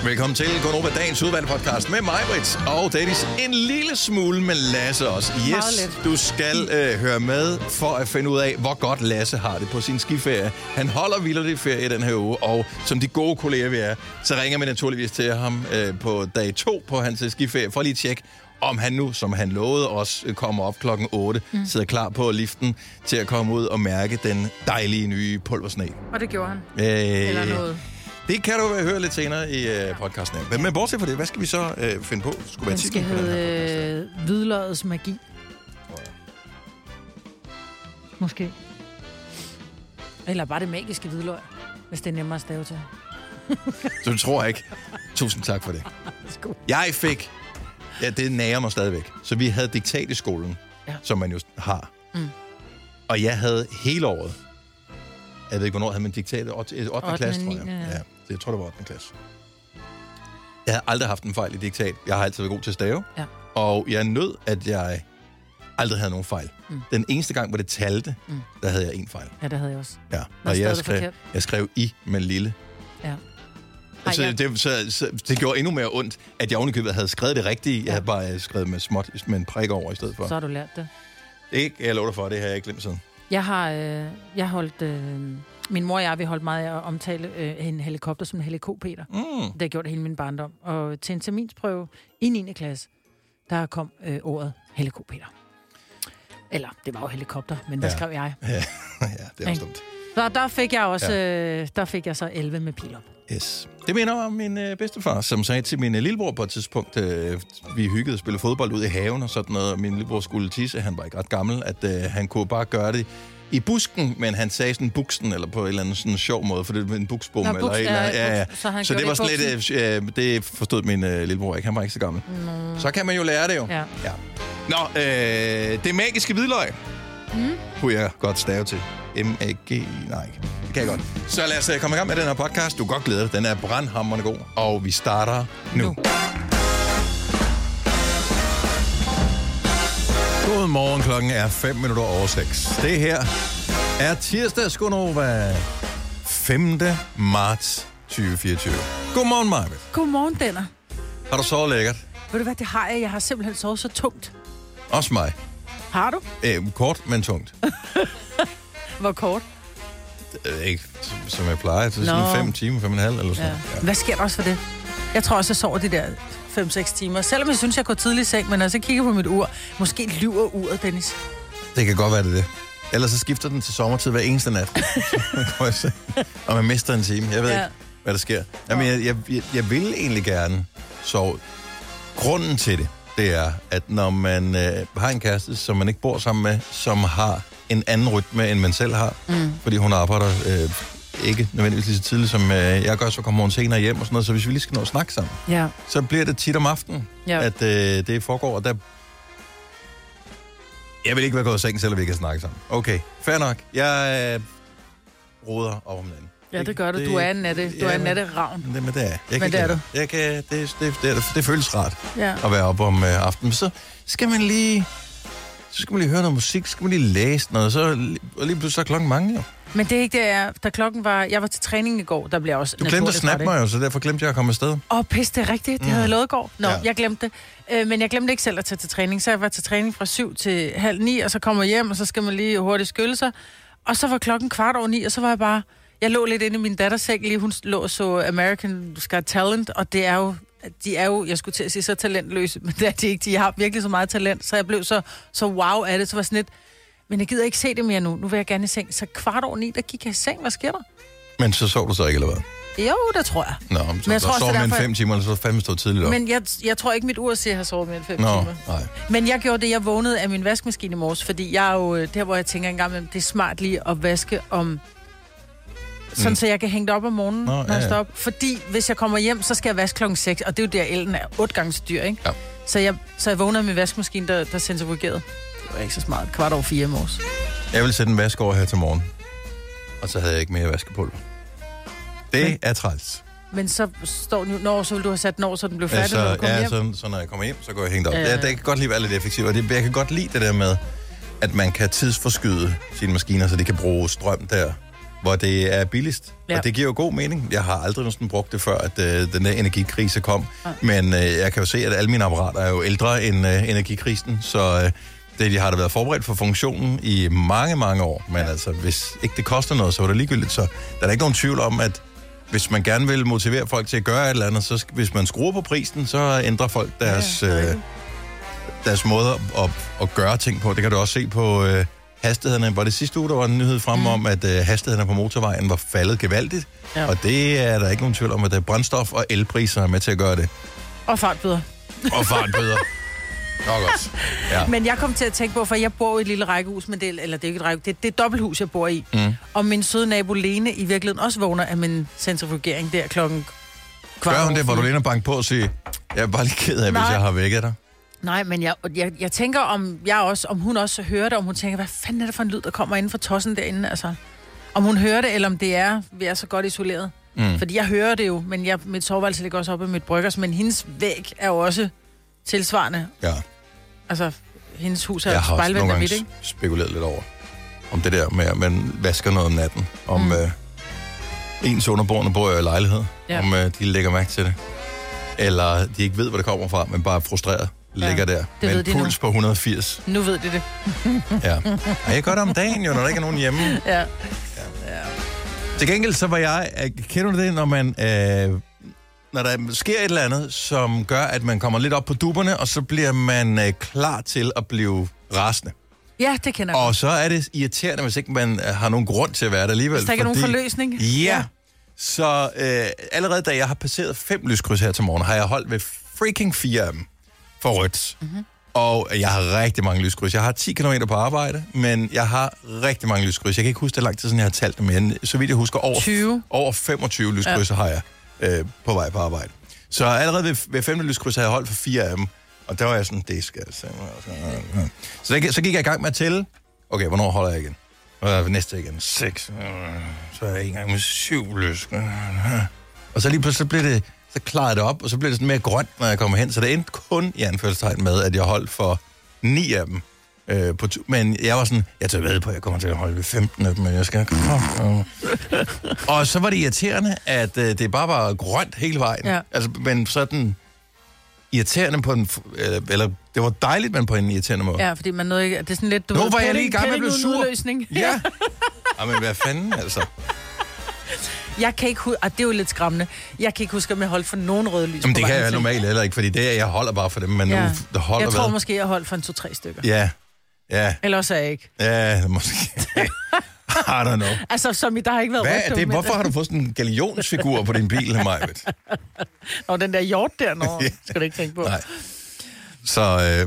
Velkommen til Gonova, dagens udvalgte podcast med mig, Britt, og Dennis. En lille smule med Lasse også. Yes, du skal høre med for at finde ud af, hvor godt Lasse har det på sin skiferie. Han holder vildt ferie i den her uge, og som de gode kolleger vi er, så ringer vi naturligvis til ham på dag 2 på hans skiferie, for lige at tjekke, om han nu, som han lovede os, kommer op klokken 8, sidder klar på liften til at komme ud og mærke den dejlige nye pulversne. Og det gjorde han. Eller noget. Det kan du høre lidt senere i podcasten. Men bortset fra det, hvad skal vi så finde på? Den skal hedde hvidløgets magi. Måske. Eller bare det magiske hvidløg, hvis det er nemmere at stave til. Så du tror ikke? Tusind tak for det. Jeg fik... Ja, det nærer mig stadigvæk. Så vi havde diktat i skolen, som man jo har. Og jeg havde hele året... Jeg ved ikke, hvornår havde man diktat? 8. klasse, tror jeg. Ja, jeg tror, det var 8. klasse. Jeg havde aldrig haft en fejl i diktat. Jeg har altid været god til at stave. Ja. Og jeg nød, at jeg aldrig havde nogen fejl. Den eneste gang, hvor det talte, der havde jeg en fejl. Ja, det havde jeg også. Ja, og jeg skrev i med lille. Ja. Så det gjorde endnu mere ondt, at jeg ovenikøbet havde skrevet det rigtige. Jeg havde bare skrevet med småt, med en prik over i stedet for. Så har du lært det. Ikke, jeg lover dig for, det har jeg ikke glemt siden. Jeg holdt... min mor og jeg, vi holdt meget af at omtale en helikopter som en helikopter. Det har gjort hele min barndom. Og til en terminsprøve i 9. klasse, der kom ordet helikopter. Eller, det var jo helikopter, men der skrev jeg. Ja, det er også dumt. Så der fik jeg også, der fik jeg så 11 med pil op. Yes. Det minder om min bedstefar, som sagde til min lillebror på et tidspunkt, vi hyggede og spillede fodbold ude i haven og sådan noget, og min lillebror skulle tisse, han var ikke ret gammel, at han kunne bare gøre det i busken, men han sagde sådan buksen, eller på en eller anden sådan sjov måde, for det var en buksbom, eller et eller andet. Ja. Så det var sådan lidt, det forstod min lillebror ikke, han var ikke så gammel. Så kan man jo lære det jo. Ja. Nå, det magiske hvidløg, kunne jeg godt stave til. M-A-G... Nej, det kan jeg godt. Så lad os komme i gang med den her podcast. Du kan godt glæde dig. Den er brandhamrende god, og vi starter nu. Godmorgen, klokken er 5:05. Det her er tirsdag, Gonova, 5. marts 2024. Godmorgen, Marvitt. Godmorgen, Denner. Har du sovet lækkert? Ved du hvad, det har jeg. Jeg har simpelthen sovet så tungt. Også mig. Har du? Kort, men tungt. Hvor kort? Ikke, som jeg plejer. Så sådan 5 timer, 5,5 eller sådan. Ja. Hvad sker der også for det? Jeg tror også, jeg sover de der 5-6 timer. Selvom jeg synes, jeg går tidligt i seng, men altså jeg kigger på mit ur. Måske lyver uret, Dennis. Det kan godt være det. Ellers så skifter den til sommertid hver eneste nat. Og man mister en time. Jeg ved ikke, hvad der sker. Jamen, jeg vil egentlig gerne sove. Grunden til det er, at når man har en kæreste, som man ikke bor sammen med, som har en anden rytme, end man selv har, fordi hun arbejder ikke nødvendigvis lige så tidligt, som jeg gør, så kommer hun senere hjem og sådan noget, så hvis vi lige skal nå at snakke sammen, så bliver det tit om aftenen, at det foregår, og der... Jeg vil ikke være gået i sengen, selvom vi ikke kan snakke sammen. Okay, fair nok. Jeg roder over om den. Ja, det gør du. Du er en natteravn. Men det er. Men det er du. Det føles rart at være oppe om aftenen. Men så skal man lige høre noget musik, så skal man lige læse noget, så lige pludselig så er klokken mange jo. Men det er ikke det, da klokken var... Jeg var til træning i går, der blev også... Du glemte at snappe mig jo, så derfor glemte jeg at komme afsted. Pis, det er rigtigt. Det havde jeg lovet i går. Jeg glemte det. Men jeg glemte ikke selv at tage til træning, så jeg var til træning fra 7 til 8:30, og så kommer jeg hjem, og så skal man lige hurtigt skylle sig. Og så var klokken 8:15, og så var jeg bare... Jeg lå lidt inde i min datters seng, lige hun lå og så American's Got Talent, og de er jo, jeg skulle til at sige, så talentløse, men det er de ikke. De har virkelig så meget talent, så jeg blev så wow af det, så var sådan lidt, men jeg gider ikke se det mere nu. Nu vil jeg gerne i seng. Så 8:15, der gik jeg i seng. Hvad sker der? Men så sov du så ikke, eller hvad? Jo, det tror jeg. Nå, men jeg tror, sov med 5 timer, eller så fandme stået tidligt op. Men jeg tror ikke, mit ur siger, at jeg har sovet mere end 5 timer. Nej. Men jeg gjorde det, jeg vågnede af min vaskemaskine i morges, fordi jeg er jo der, hvor jeg tænker engang, det er smart lige at vaske om... Sådan, så jeg kan hænge det op om morgenen, når jeg står op. Fordi hvis jeg kommer hjem, så skal jeg vaske klokken 6, og det er jo der, elen er 8 gange så dyr, ikke? Ja. Så jeg vågner med vaskemaskinen, der centrifugerede. Det var ikke så smart. 4:15 i morges. Jeg vil sætte en vask over her til morgen. Og så havde jeg ikke mere vaskepulver. Det er træls. Men så står den jo, så vil du have sat den over, så den blev færdig, når du kommer hjem? Så når jeg kommer hjem, så går jeg hængt op. Jeg kan godt lide at være lidt effektiv, og jeg kan godt lide det der med, at man kan tidsforskyde sine maskiner, så de kan bruge strøm der, hvor det er billigst. Ja. Og det giver jo god mening. Jeg har aldrig sådan brugt det før, at den der energikrise kom. Ja. Men jeg kan jo se, at alle mine apparater er jo ældre end energikrisen, så de har da været forberedt for funktionen i mange, mange år. Men altså, hvis ikke det koster noget, så er det ligegyldigt. Så der er ikke nogen tvivl om, at hvis man gerne vil motivere folk til at gøre et eller andet, så hvis man skruer på prisen, så ændrer folk deres måde at gøre ting på. Det kan du også se på hastighederne. Var det sidste uge, der var en nyhed frem om, at hastighederne på motorvejen var faldet gevaldigt. Ja. Og det er der ikke nogen tvivl om, at brændstof og elpriser er med til at gøre det. Og fartbøder. Og fartbøder. Nok også. Ja. Men jeg kom til at tænke på, for jeg bor i et lille rækkehus, men det er ikke et rækkehus, det er et dobbelthus, jeg bor i. Og min søde nabo Lene i virkeligheden også vågner af min centrifugering der klokken kvart. Gør hun det, hvor du Lene banker på og siger, jeg er bare lige ked af, hvis jeg har vækket dig? Nej, men jeg tænker, om hun også hører det, om hun tænker, hvad fanden er det for en lyd, der kommer inden for tossen derinde, altså. Om hun hører det, eller om det er, vi er så godt isoleret. Fordi jeg hører det jo, men mit soveværelse ligger også oppe i mit bryggers, men hendes væg er jo også tilsvarende. Ja. Altså, hendes hus er jo spejlvendt af mit, ikke? Jeg har også spekuleret lidt over, om det der med, at man vasker noget om natten. Om ens underboerne bor i lejlighed. Ja. Om de lægger mærke til det. Eller de ikke ved, hvor det kommer fra, men bare frustreret ligger der. Med en puls på 180. Nu ved de det. Ja. Og jeg gør det om dagen jo, når der ikke er nogen hjemme. Ja. Til gengæld så var jeg... Kender du det, når man... når der sker et eller andet, som gør, at man kommer lidt op på dupperne, og så bliver man klar til at blive rasende. Ja, det kender jeg. Og så er det irriterende, hvis ikke man har nogen grund til at være der alligevel. Hvis der ikke er nogen forløsning. Ja. Så allerede da jeg har passeret 5 lyskryds her til morgen, har jeg holdt ved freaking 4 af dem for rødt. Og jeg har rigtig mange lyskryds. Jeg har 10 km på arbejde, men jeg har rigtig mange lyskryds. Jeg kan ikke huske, det lang tid siden jeg har talt dem, men så vidt jeg husker, over 25 lyskryds har jeg på vej på arbejde. Så allerede ved 5. lyskryds havde jeg holdt for 4 af dem. Og der var jeg sådan, det skal jeg sige. Så gik jeg i gang med at tælle. Okay, hvornår holder jeg igen? Og næste igen 6. Så er jeg i gang med 7 lyskryds. Og så lige pludselig blev det, så klarede det op, og så blev det sådan mere grønt, når jeg kommer hen. Så det endte kun i anførselstegn med, at jeg holdt for 9 af dem. Men jeg var sådan, jeg tager ved på, at jeg kommer til at holde ved 15 af dem, men jeg skal komme. Og så var det irriterende, at det bare var grønt hele vejen. Ja. Altså, men sådan irriterende på en... Eller det var dejligt, men på en irriterende måde. Ja, fordi man nåede ikke... Det er sådan lidt... Nu var jeg lige i gang med at blive sur. Ja. Men hvad fanden, altså... Jeg kan ikke huske, og det er jo lidt skræmmende, jeg kan ikke huske, om jeg holdt for nogen røde lys. Jamen det kan jeg normalt heller ikke, fordi det er, jeg holder bare for dem, men nu holder jeg tror måske, jeg holdt for en 2-3 stykker. Ja. Eller også er jeg ikke. Ja, måske. I don't know. Altså, som i der har ikke været rødt. Det? Hvorfor har du fået sådan en galionsfigur på din bil, Majbet? Nå, den der hjort der, skal du ikke tænke på. Nej. Så,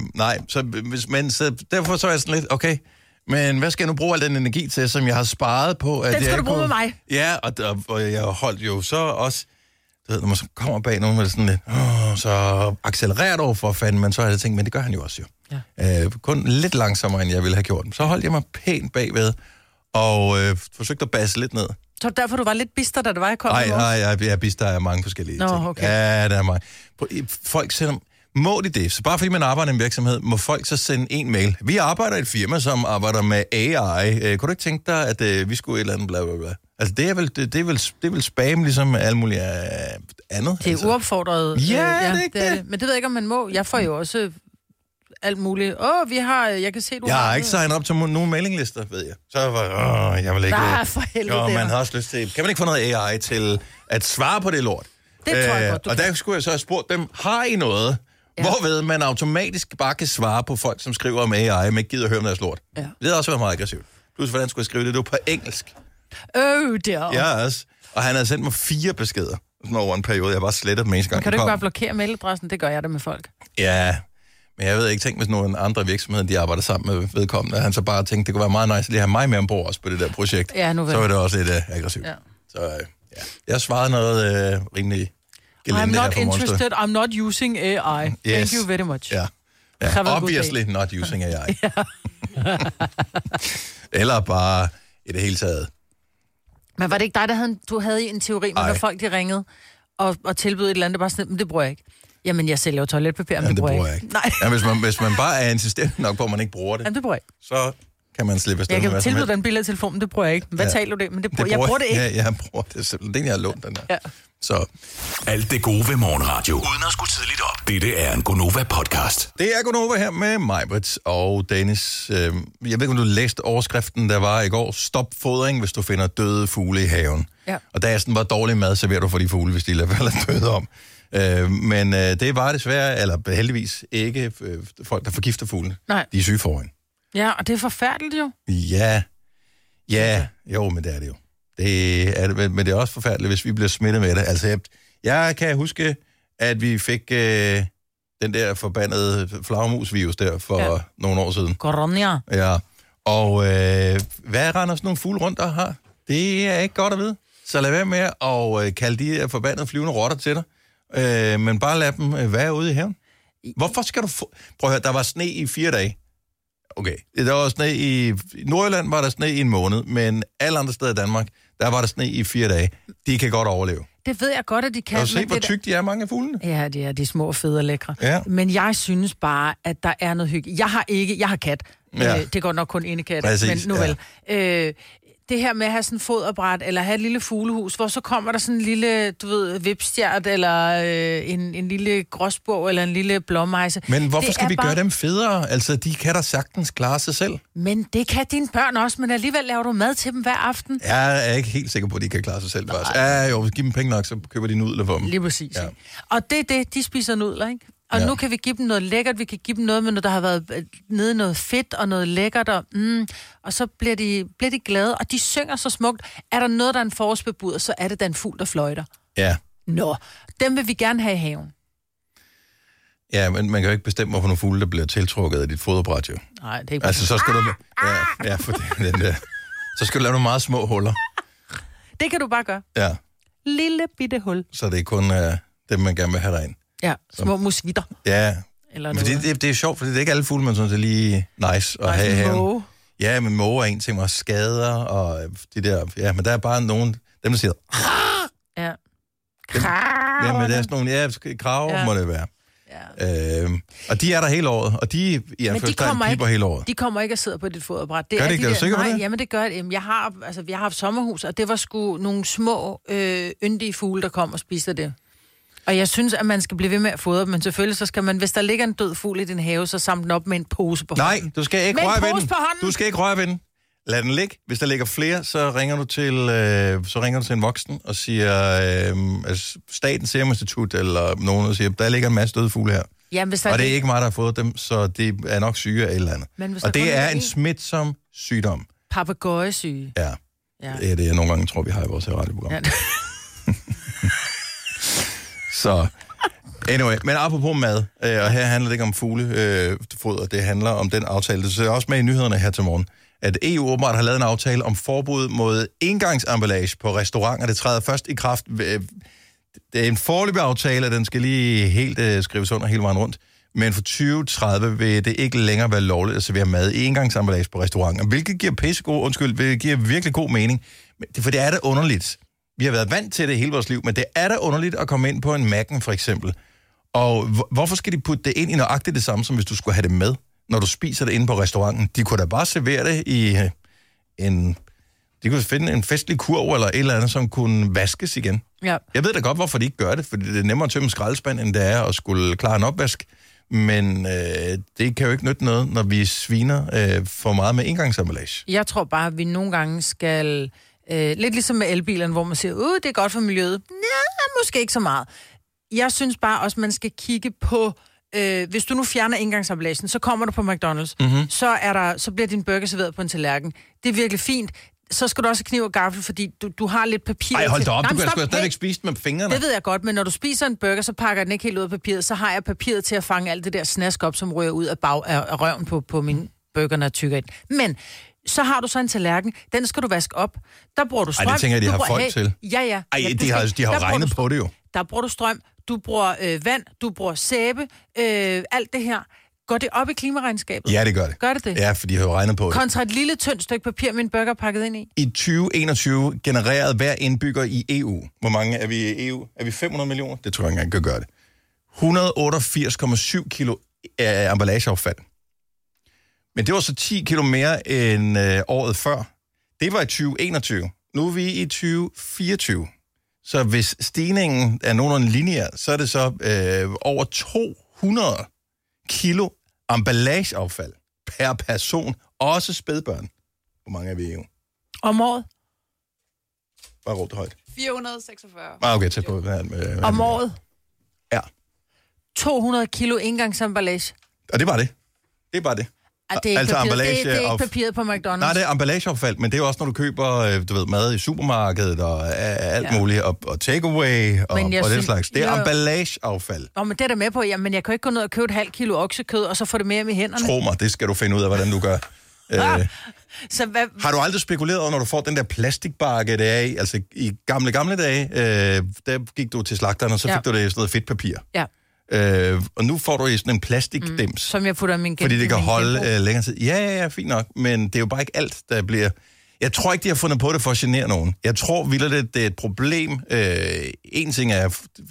så derfor så er jeg sådan lidt, okay, men hvad skal jeg nu bruge al den energi til, som jeg har sparet på? Den skal du bruge med mig. Ja, og jeg holdt jo så også, du ved, når man så kommer bag nogen, det sådan lidt, så accelererer du for fanden, men så har jeg tænkt, men det gør han jo også jo. Ja. Kun lidt langsommere, end jeg ville have gjort. Så holdt jeg mig pænt bagved, og forsøgte at basse lidt ned. Så derfor du var lidt bister, da det var, jeg kom? Nej, jeg er bister af mange forskellige ting. Okay. Ja, der er mange. Folk sender... Må de det? Så bare fordi man arbejder i en virksomhed, må folk så sende en mail. Vi arbejder i et firma, som arbejder med AI. Kunne du ikke tænke dig, at vi skulle et eller andet bla bla bla? Altså, det er vel spam, ligesom alt muligt andet. Det er uopfordret. Ja, det er det. Men det ved jeg ikke, om man må. Jeg får jo også alt muligt. Jeg kan se, du har ikke signet op til nogen mailinglister, ved jeg. Så var jeg vil ikke... Nej, for helvede. Man har også lyst til... Kan man ikke få noget AI til at svare på det lort? Det tror jeg godt, og der skulle jeg så have spurgt dem, har I noget... Ja. Hvorved man automatisk bare kan svare på folk, som skriver om AI, men ikke gider at høre om deres lort. Ja. Det har også været meget aggressivt. Plus, hvordan skulle jeg skrive det? Det var på engelsk. Der. Ja, også. Og han havde sendt mig 4 beskeder sådan over en periode. Jeg bare slettet dem eneste gang. Kan du ikke bare blokere mailadressen? Det gør jeg det med folk. Ja, men jeg ved ikke, tænk hvis nogle andre virksomheder, de arbejder sammen med vedkommende, han så bare tænkte, det kunne være meget nice at lige have mig med ombord også på det der projekt. Ja, nu så var det også lidt aggressivt. Ja. Så jeg svarede noget rimelig... I'm not interested, I'm not using AI. Yes. Thank you very much. Ja. Obviously not using AI. Eller bare i det hele taget. Men var det ikke dig, du havde en teori med, når folk de ringede og tilbød et eller andet, bare sådan, men det bruger jeg ikke. Jamen, jeg sælger jo toiletpapir, men det bruger jeg ikke. Nej. Ja, hvis man bare er insistent nok på, at man ikke bruger det, jamen, det bruger jeg ikke. Så kan man slippe afsted. Jeg kan tilbyde den billedtelefon, men det bruger jeg ikke. Hvad taler du det? Men jeg bruger det ikke. Ja, jeg bruger det simpelthen. Den, jeg har lånt, den der. Ja. Så. Alt det gode ved morgenradio. Uden at skulle tidligt op. Dette er en Gonova-podcast. Det er Gonova her med Majbrit og Dennis. Jeg ved ikke, om du læste overskriften, der var i går. Stop fodring, hvis du finder døde fugle i haven. Ja. Og da jeg sådan var dårlig mad, serverer du for de fugle, hvis de lader døde om. Men det var desværre, eller heldigvis ikke folk, der forgifter fuglene. Nej. De er syge foran. Ja, og det er forfærdeligt jo. Ja, jo, men det er det jo. Det er det, men det er også forfærdeligt, hvis vi bliver smittet med det. Altså, jeg kan huske, at vi fik den der forbandede flagermusvirus der for nogle år siden. Corona. Ja, og hvad render sådan nogle fugle rundt og har? Det er ikke godt at vide. Så lad være med at kalde de her forbandede flyvende rotter til dig. Men bare lad dem være ude i haven. Hvorfor skal du prøv at høre, der var sne i 4 dage. Okay, der var sne i Nordjylland, var der sne i en måned, men alle andre steder i Danmark, der var der sne i 4 dage. De kan godt overleve. Det ved jeg godt, at de kan. Og se, hvor tyk de er, mange af fuglene. Ja, de er de små, fede og lækre. Ja. Men jeg synes bare, at der er noget hygge. Jeg har kat. Ja. Det går nok kun ene kat, men nu vel. Det her med at have sådan en foderbræt, eller have et lille fuglehus, hvor så kommer der sådan en lille, du ved, vipstjert, eller en lille gråsbog, eller en lille blåmejse. Men hvorfor skal vi gøre dem federe? Altså, de kan da sagtens klare sig selv. Men det kan dine børn også, men alligevel laver du mad til dem hver aften. Jeg er ikke helt sikker på, at de kan klare sig selv. Ja, jo, giv dem penge nok, så køber de nudler for dem. Lige præcis. Ja. Og det er det, de spiser nudler, ikke? Og nu kan vi give dem noget lækkert, vi kan give dem noget med noget, der har været nede noget fedt og noget lækkert, og så bliver de glade, og de synger så smukt. Er der noget, der er en forårsbebud, så er det da en fugl, der fløjter. Ja. Nå, dem vil vi gerne have i haven. Ja, men man kan jo ikke bestemme, hvorfor nogle fugle, der bliver tiltrukket af dit foderbræt, jo. Nej, det er ikke altså, så skal du... Ja, for den der. Så skal du lave nogle meget små huller. Det kan du bare gøre. Ja. Lille bitte hul. Så det er kun dem, man gerne vil have derind. Ja, små musvitter. Ja, eller men det er sjovt, fordi det er ikke alle fugle, man synes er lige nice at have her. Ja, men måge er en ting, og skader, og de der... Ja, men der er bare nogen, dem der siger... Ja. Ja, men der er sådan nogle... Ja, kraver må det være. Ja. Og de er der hele året, og de piper hele året. De kommer ikke og sidder på dit foderbræt. Gør det ikke? Er du sikker på det? Jamen, det gør det. Jeg har haft sommerhus, og det var sgu nogle små, yndige fugle, der kom og spiste det. Og jeg synes, at man skal blive ved med at fodre dem, men selvfølgelig så skal man, hvis der ligger en død fugl i din have, så samle den op med en pose på hånden. Nej, du skal ikke røre ved den. Du skal ikke røre ved den. Lad den ligge. Hvis der ligger flere, så ringer du til en voksen og siger, Statens Serum Institut eller nogen, og siger, der ligger en masse døde fugle her. Jamen, og det er ikke mig, der har fået dem, så det er nok syge af et eller andet. Og det er en smitsom sygdom. Papegøjesyge. Ja. Det er det, jeg nogle gange tror, vi har i vores radioprogram. Ja. Så, anyway, men apropos mad, og her handler det ikke om fuglefoder, det handler om den aftale, det er også med i nyhederne her til morgen, at EU åbenbart har lavet en aftale om forbud mod engangsemballage på restauranter. Det træder først i kraft. Det er en foreløbig aftale, og den skal lige helt skrives under hele vejen rundt. Men for 2030 vil det ikke længere være lovligt at servere mad i engangsemballage på restauranter, hvilket giver virkelig god mening. For det er da underligt. Vi har været vant til det hele vores liv, men det er da underligt at komme ind på en Mac'en for eksempel. Og hvorfor skal de putte det ind i nøjagtigt det samme, som hvis du skulle have det med, når du spiser det inde på restauranten? De kunne da bare servere det i de kunne finde en festlig kurv eller et eller andet, som kunne vaskes igen. Ja. Jeg ved da godt, hvorfor de ikke gør det, fordi det er nemmere at tømme en skraldespand, end det er at skulle klare en opvask. Men det kan jo ikke nytte noget, når vi sviner for meget med engangsemballage. Jeg tror bare, at vi nogle gange skal... lidt ligesom med elbilerne, hvor man siger, det er godt for miljøet. Nej, måske ikke så meget. Jeg synes bare også, man skal kigge på, hvis du nu fjerner engangsemballagen, så kommer du på McDonald's, så bliver din burger serveret på en tallerken. Det er virkelig fint. Så skal du også have kniv og gaffel, fordi du har lidt papir. Ej, hold da op, du kan sgu stadigvæk spise med fingrene. Det ved jeg godt, men når du spiser en burger, så pakker den ikke helt ud af papiret, så har jeg papiret til at fange alt det der snask op, som ryger ud af røven på min burger, når jeg tykker ind. Men så har du så en tallerken, den skal du vaske op. Der bruger du strøm. Ej, det tænker jeg, de har folk til. Ja. Ej, de har regnet på det jo. Der bruger du strøm, du bruger vand, du bruger sæbe, alt det her. Går det op i klimaregnskabet? Ja, det gør det. Gør det det? Ja, for de har jo regnet på det. Kontra et lille tyndt stykke papir med en burger pakket ind i. I 2021 genererede hver indbygger i EU. Hvor mange er vi i EU? Er vi 500 millioner? Det tror jeg ikke engang kan gøre det. 188,7 kilo emballageaffald. Men det var så 10 kilo mere end året før. Det var i 2021. Nu er vi i 2024. Så hvis stigningen er nogenlunde lineær, så er det så over 200 kilo emballageaffald per person. Også spædbørn. Hvor mange er vi jo? Om året? Bare råb det højt. 446. Okay, tæt på. Om året? Ja. 200 kilo engangsemballage. Og det var det. Det er bare det. Det er ikke det er ikke papiret på McDonald's. Nej, det er emballageaffald, men det er jo også, når du køber mad i supermarkedet og alt muligt, og takeaway og den slags. Det er emballageaffald. Men det er der med på, men jeg kan ikke gå ned og købe et halvt kilo oksekød, og så få det med i hænderne. Tro mig, det skal du finde ud af, hvordan du gør. Så hvad... Har du aldrig spekuleret over, når du får den der plastikbakke, det er i, altså i gamle dage, der gik du til slagteren, og så fik du det i sådan noget fedtpapir. Ja. Og nu får du i sådan en plastikdims. Som jeg putter min fordi det kan holde længere tid. Ja, fint nok. Men det er jo bare ikke alt, der bliver... Jeg tror ikke, de har fundet på det for at genere nogen. Jeg tror vildt, det er et problem. En ting er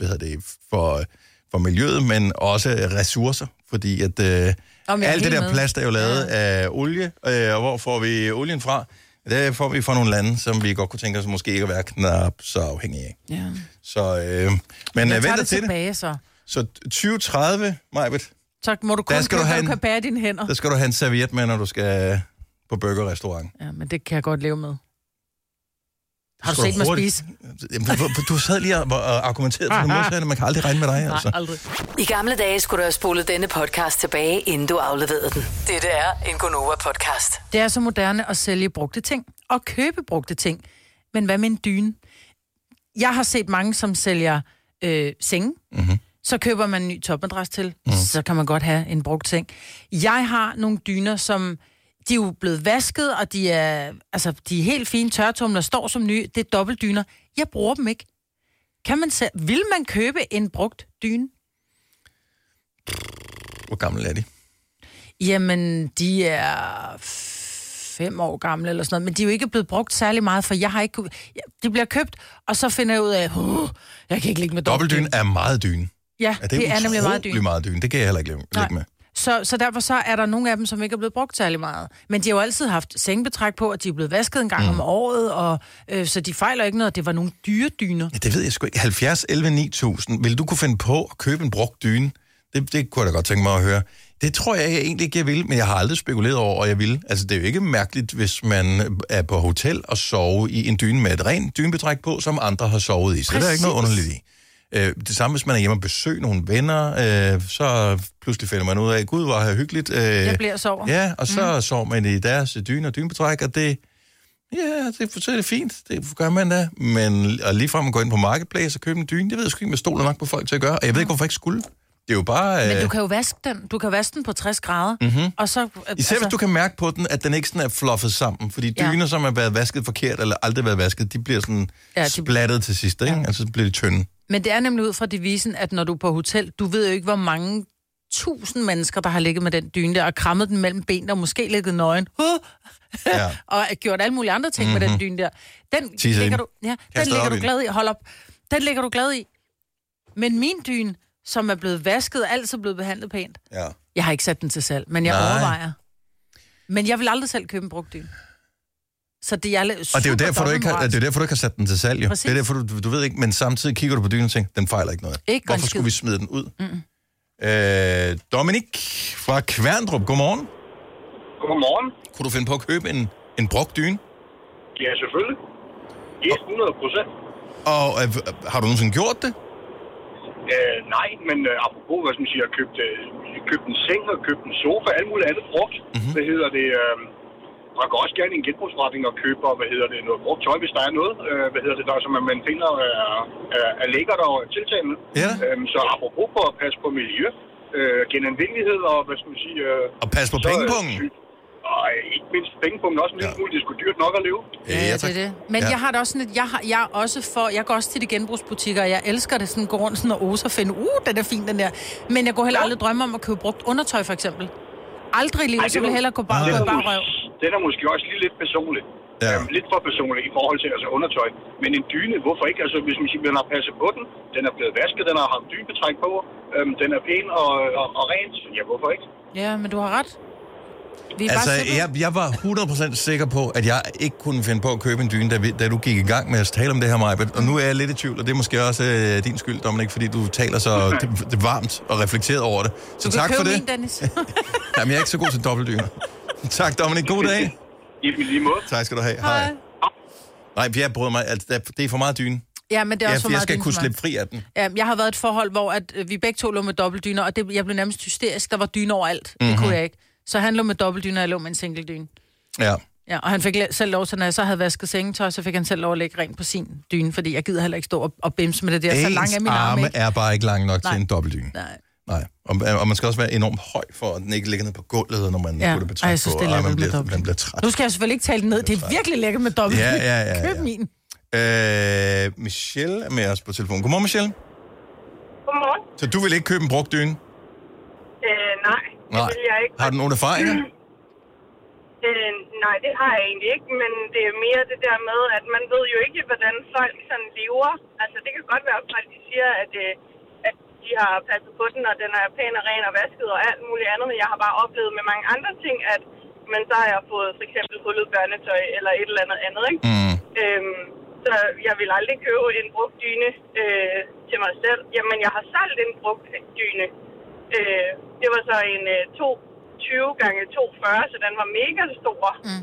for miljøet, men også ressourcer. Fordi at alt det der plast er jo lavet af olie. Og hvor får vi olien fra? Det får vi fra nogle lande, som vi godt kunne tænke os måske ikke at være knap så afhængige af. Ja. Så, men jeg tager det tilbage, så. Så 2030, Majbet. Så må du kun købe, du kan bære dine hænder. Der skal du have en serviet med, når du skal på burgerrestaurant. Ja, men det kan jeg godt leve med. Har du set mig spise? Du sad lige og argumenterede for det modsatte. Man kan aldrig regne med dig, altså. Nej, aldrig. I gamle dage skulle du have spolet denne podcast tilbage, inden du afleverede den. Dette er en Gonova-podcast. Det er så moderne at sælge brugte ting og købe brugte ting. Men hvad med en dyne? Jeg har set mange, som sælger senge. Mm-hmm. Så køber man en ny topmadras til. Så kan man godt have en brugt ting. Jeg har nogle dyner, som... De er jo blevet vasket, og de er helt fine tørretumler, står som nye. Det er dobbeltdyner. Jeg bruger dem ikke. Vil man købe en brugt dyne? Hvor gammel er de? Jamen, de er 5 år gamle eller sådan noget, men de er jo ikke blevet brugt særlig meget, for jeg har ikke... De bliver købt, og så finder jeg ud af, jeg kan ikke ligge med dobbeltdyne. Er meget dyne. Ja, det er nemlig meget dyne. Det kan jeg heller ikke ligge med. Så derfor så er der nogle af dem, som ikke er blevet brugt særlig meget. Men de har jo altid haft sengebetræk på, og de er blevet vasket en gang om året, og så de fejler ikke noget. Det var nogle dyre dyner. Ja, det ved jeg sgu ikke. 70, 11, 9000. Vil du kunne finde på at købe en brugt dyne? Det kunne jeg da godt tænke mig at høre. Det tror jeg egentlig ikke, jeg vil, men jeg har aldrig spekuleret over, og jeg vil. Altså, det er jo ikke mærkeligt, hvis man er på hotel og sover i en dyne med et rent dynebetræk på, som andre har sovet i. Så der er ikke noget underligt i. Det samme, hvis man er hjemme og besøger nogle venner, så pludselig finder man ud af, gud, hvor hyggeligt. Jeg bliver sover. Ja, og så sover man i deres dyne og dynebetræk, og det er det fint. Det gør man da. Men og lige fra man går ind på Marketplace og køber en dyne, det ved jeg sgu ikke, man stoler nok på folk til at gøre. Og jeg ved ikke, hvorfor jeg ikke skulle. Det er jo bare... Men du kan jo vaske den. Du kan vaske den på 60 grader. Mm-hmm. Og så, især hvis du kan mærke på den, at den ikke sådan er fluffet sammen. Fordi dyner, som har været vasket forkert, eller aldrig været vasket, de bliver sådan splattet til sidst, ikke? Altså så bliver de tynde. Men det er nemlig ud fra devisen, at når du er på hotel, du ved jo ikke, hvor mange 1000 mennesker, der har ligget med den dyne der, og krammet den mellem benene, og måske ligget nøgen. Og gjort alle mulige andre ting med den dyne der. Den ligger du glad i. Hold op. Den ligger du glad i. Men min dyne, som er blevet vasket, altid blevet behandlet pænt. Ja. Jeg har ikke sat den til salg, men jeg overvejer. Men jeg vil aldrig selv købe en brugt dyne. Så det er og det er jo derfor, du ikke har sat den til salg, jo. Præcis. Det er derfor, du ved ikke, men samtidig kigger du på dynen og tænker, den fejler ikke noget. Hvorfor skulle vi smide den ud? Dominik fra Kværndrup, godmorgen. Godmorgen. Kunne du finde på at købe en brugt dyne? Ja, selvfølgelig. 100%. Og har du nogensinde gjort det? Nej, men apropos, hvad man siger, jeg købt en seng og købt en sofa, alt muligt andet brugt. Mm-hmm. Hvad hedder det? Man går også gerne i en genbrugsforretning og køber, noget brugt tøj, hvis der er noget, der, som man finder er lækkert og tiltalende. Ja. Så apropos på at passe på miljø, genanvendelighed og, hvad skal man sige... og passe på pengepungen. Og ikke mindst pengepungen, også en lille smule, det er sgu dyrt nok at leve. Ja, det er det. Men jeg har da også sådan et, jeg går også til de genbrugsbutikker, og jeg elsker det sådan, gå rundt sådan og og finde, den er fin, den der. Men jeg går heller aldrig drømme om at købe brugt undertøj, for eksempel. Aldrig i livet, så vil jeg hellere gå bare røv. Den er måske også lige lidt personlig. Ja. Lidt for personlig i forhold til undertøj. Men en dyne, hvorfor ikke? Altså, hvis man siger, man har passet på den er blevet vasket, den har haft dynebetræk på, den er pæn og rent. Ja, hvorfor ikke? Ja, men du har ret. Altså, jeg var 100% sikker på, at jeg ikke kunne finde på at købe en dyne, da du gik i gang med at tale om det her, Majbet. Og nu er jeg lidt i tvivl, og det er måske også din skyld, Dominik, fordi du taler så det varmt og reflekteret over det. Så tak for det. Min, Dennis. Jamen, jeg er ikke så god til dobbeltdyner. Tak, Dominik. God dag. I lige måde. Tak skal du have. Hej. Nej, jeg bryder mig. Altså, det er for meget dyne. Ja, men det er også for meget. Jeg skal kunne slippe fri af den. Ja, jeg har været i et forhold, hvor at vi begge to lå med dobbeltdyner, og jeg blev nærmest hysterisk. Der var dyne overalt. Det kunne jeg ikke. Så han lå med dobbeltdyner, og jeg lå med en single-dyne. Ja. Ja, og han fik selv lov til, når jeg så havde vasket sengetøj, så fik han selv lov at lægge rent på sin dyne, fordi jeg gider heller ikke stå og bimse med det der. Så lang er min arme er bare ikke lang nok til en dobbeltdyne. Nej. Og man skal også være enormt høj, for at den ikke ligger ned på gulvet, når man putter betræk på, og man bliver træt. Nu skal jeg selvfølgelig ikke tale den ned. Det er virkelig lækkert med dobbeltdyne. Ja. Køb min. Michelle er med os på telefon. Godmorgen, Michelle. Godmorgen. Så du vil ikke købe en brugt dyne? Nej, det vil jeg ikke. Har du nogle erfaringer? Nej, det har jeg egentlig ikke, men det er mere det der med, at man ved jo ikke, hvordan folk sådan lever. Altså, det kan godt være, at folk siger, at de har passet på den, og den er pæn og ren og vasket og alt muligt andet, men jeg har bare oplevet med mange andre ting, at men så har jeg fået for eksempel hullet børnetøj eller et eller andet, ikke? Så jeg vil aldrig købe en brugt dyne til mig selv. Jamen, jeg har solgt en brugt dyne. Det var så en 20x240, så den var mega stor.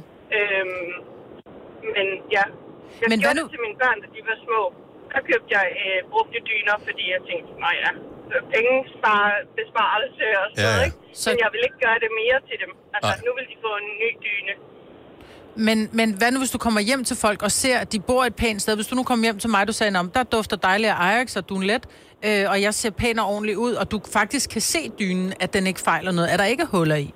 Men ja, jeg gjorde det til mine børn, da de var små. Der købte jeg brugte dyner, fordi jeg tænkte, nej ja, besparelse og sådan noget, ikke? Men jeg vil ikke gøre det mere til dem. Altså, nu vil de få en ny dyne. Men hvad nu, hvis du kommer hjem til folk og ser, at de bor et pænt sted? Hvis du nu kommer hjem til mig, du sagde, der dufter dejligt af Ajax og Dunlet, og jeg ser pænt og ordentligt ud, og du faktisk kan se dynen, at den ikke fejler noget. Er der ikke huller i?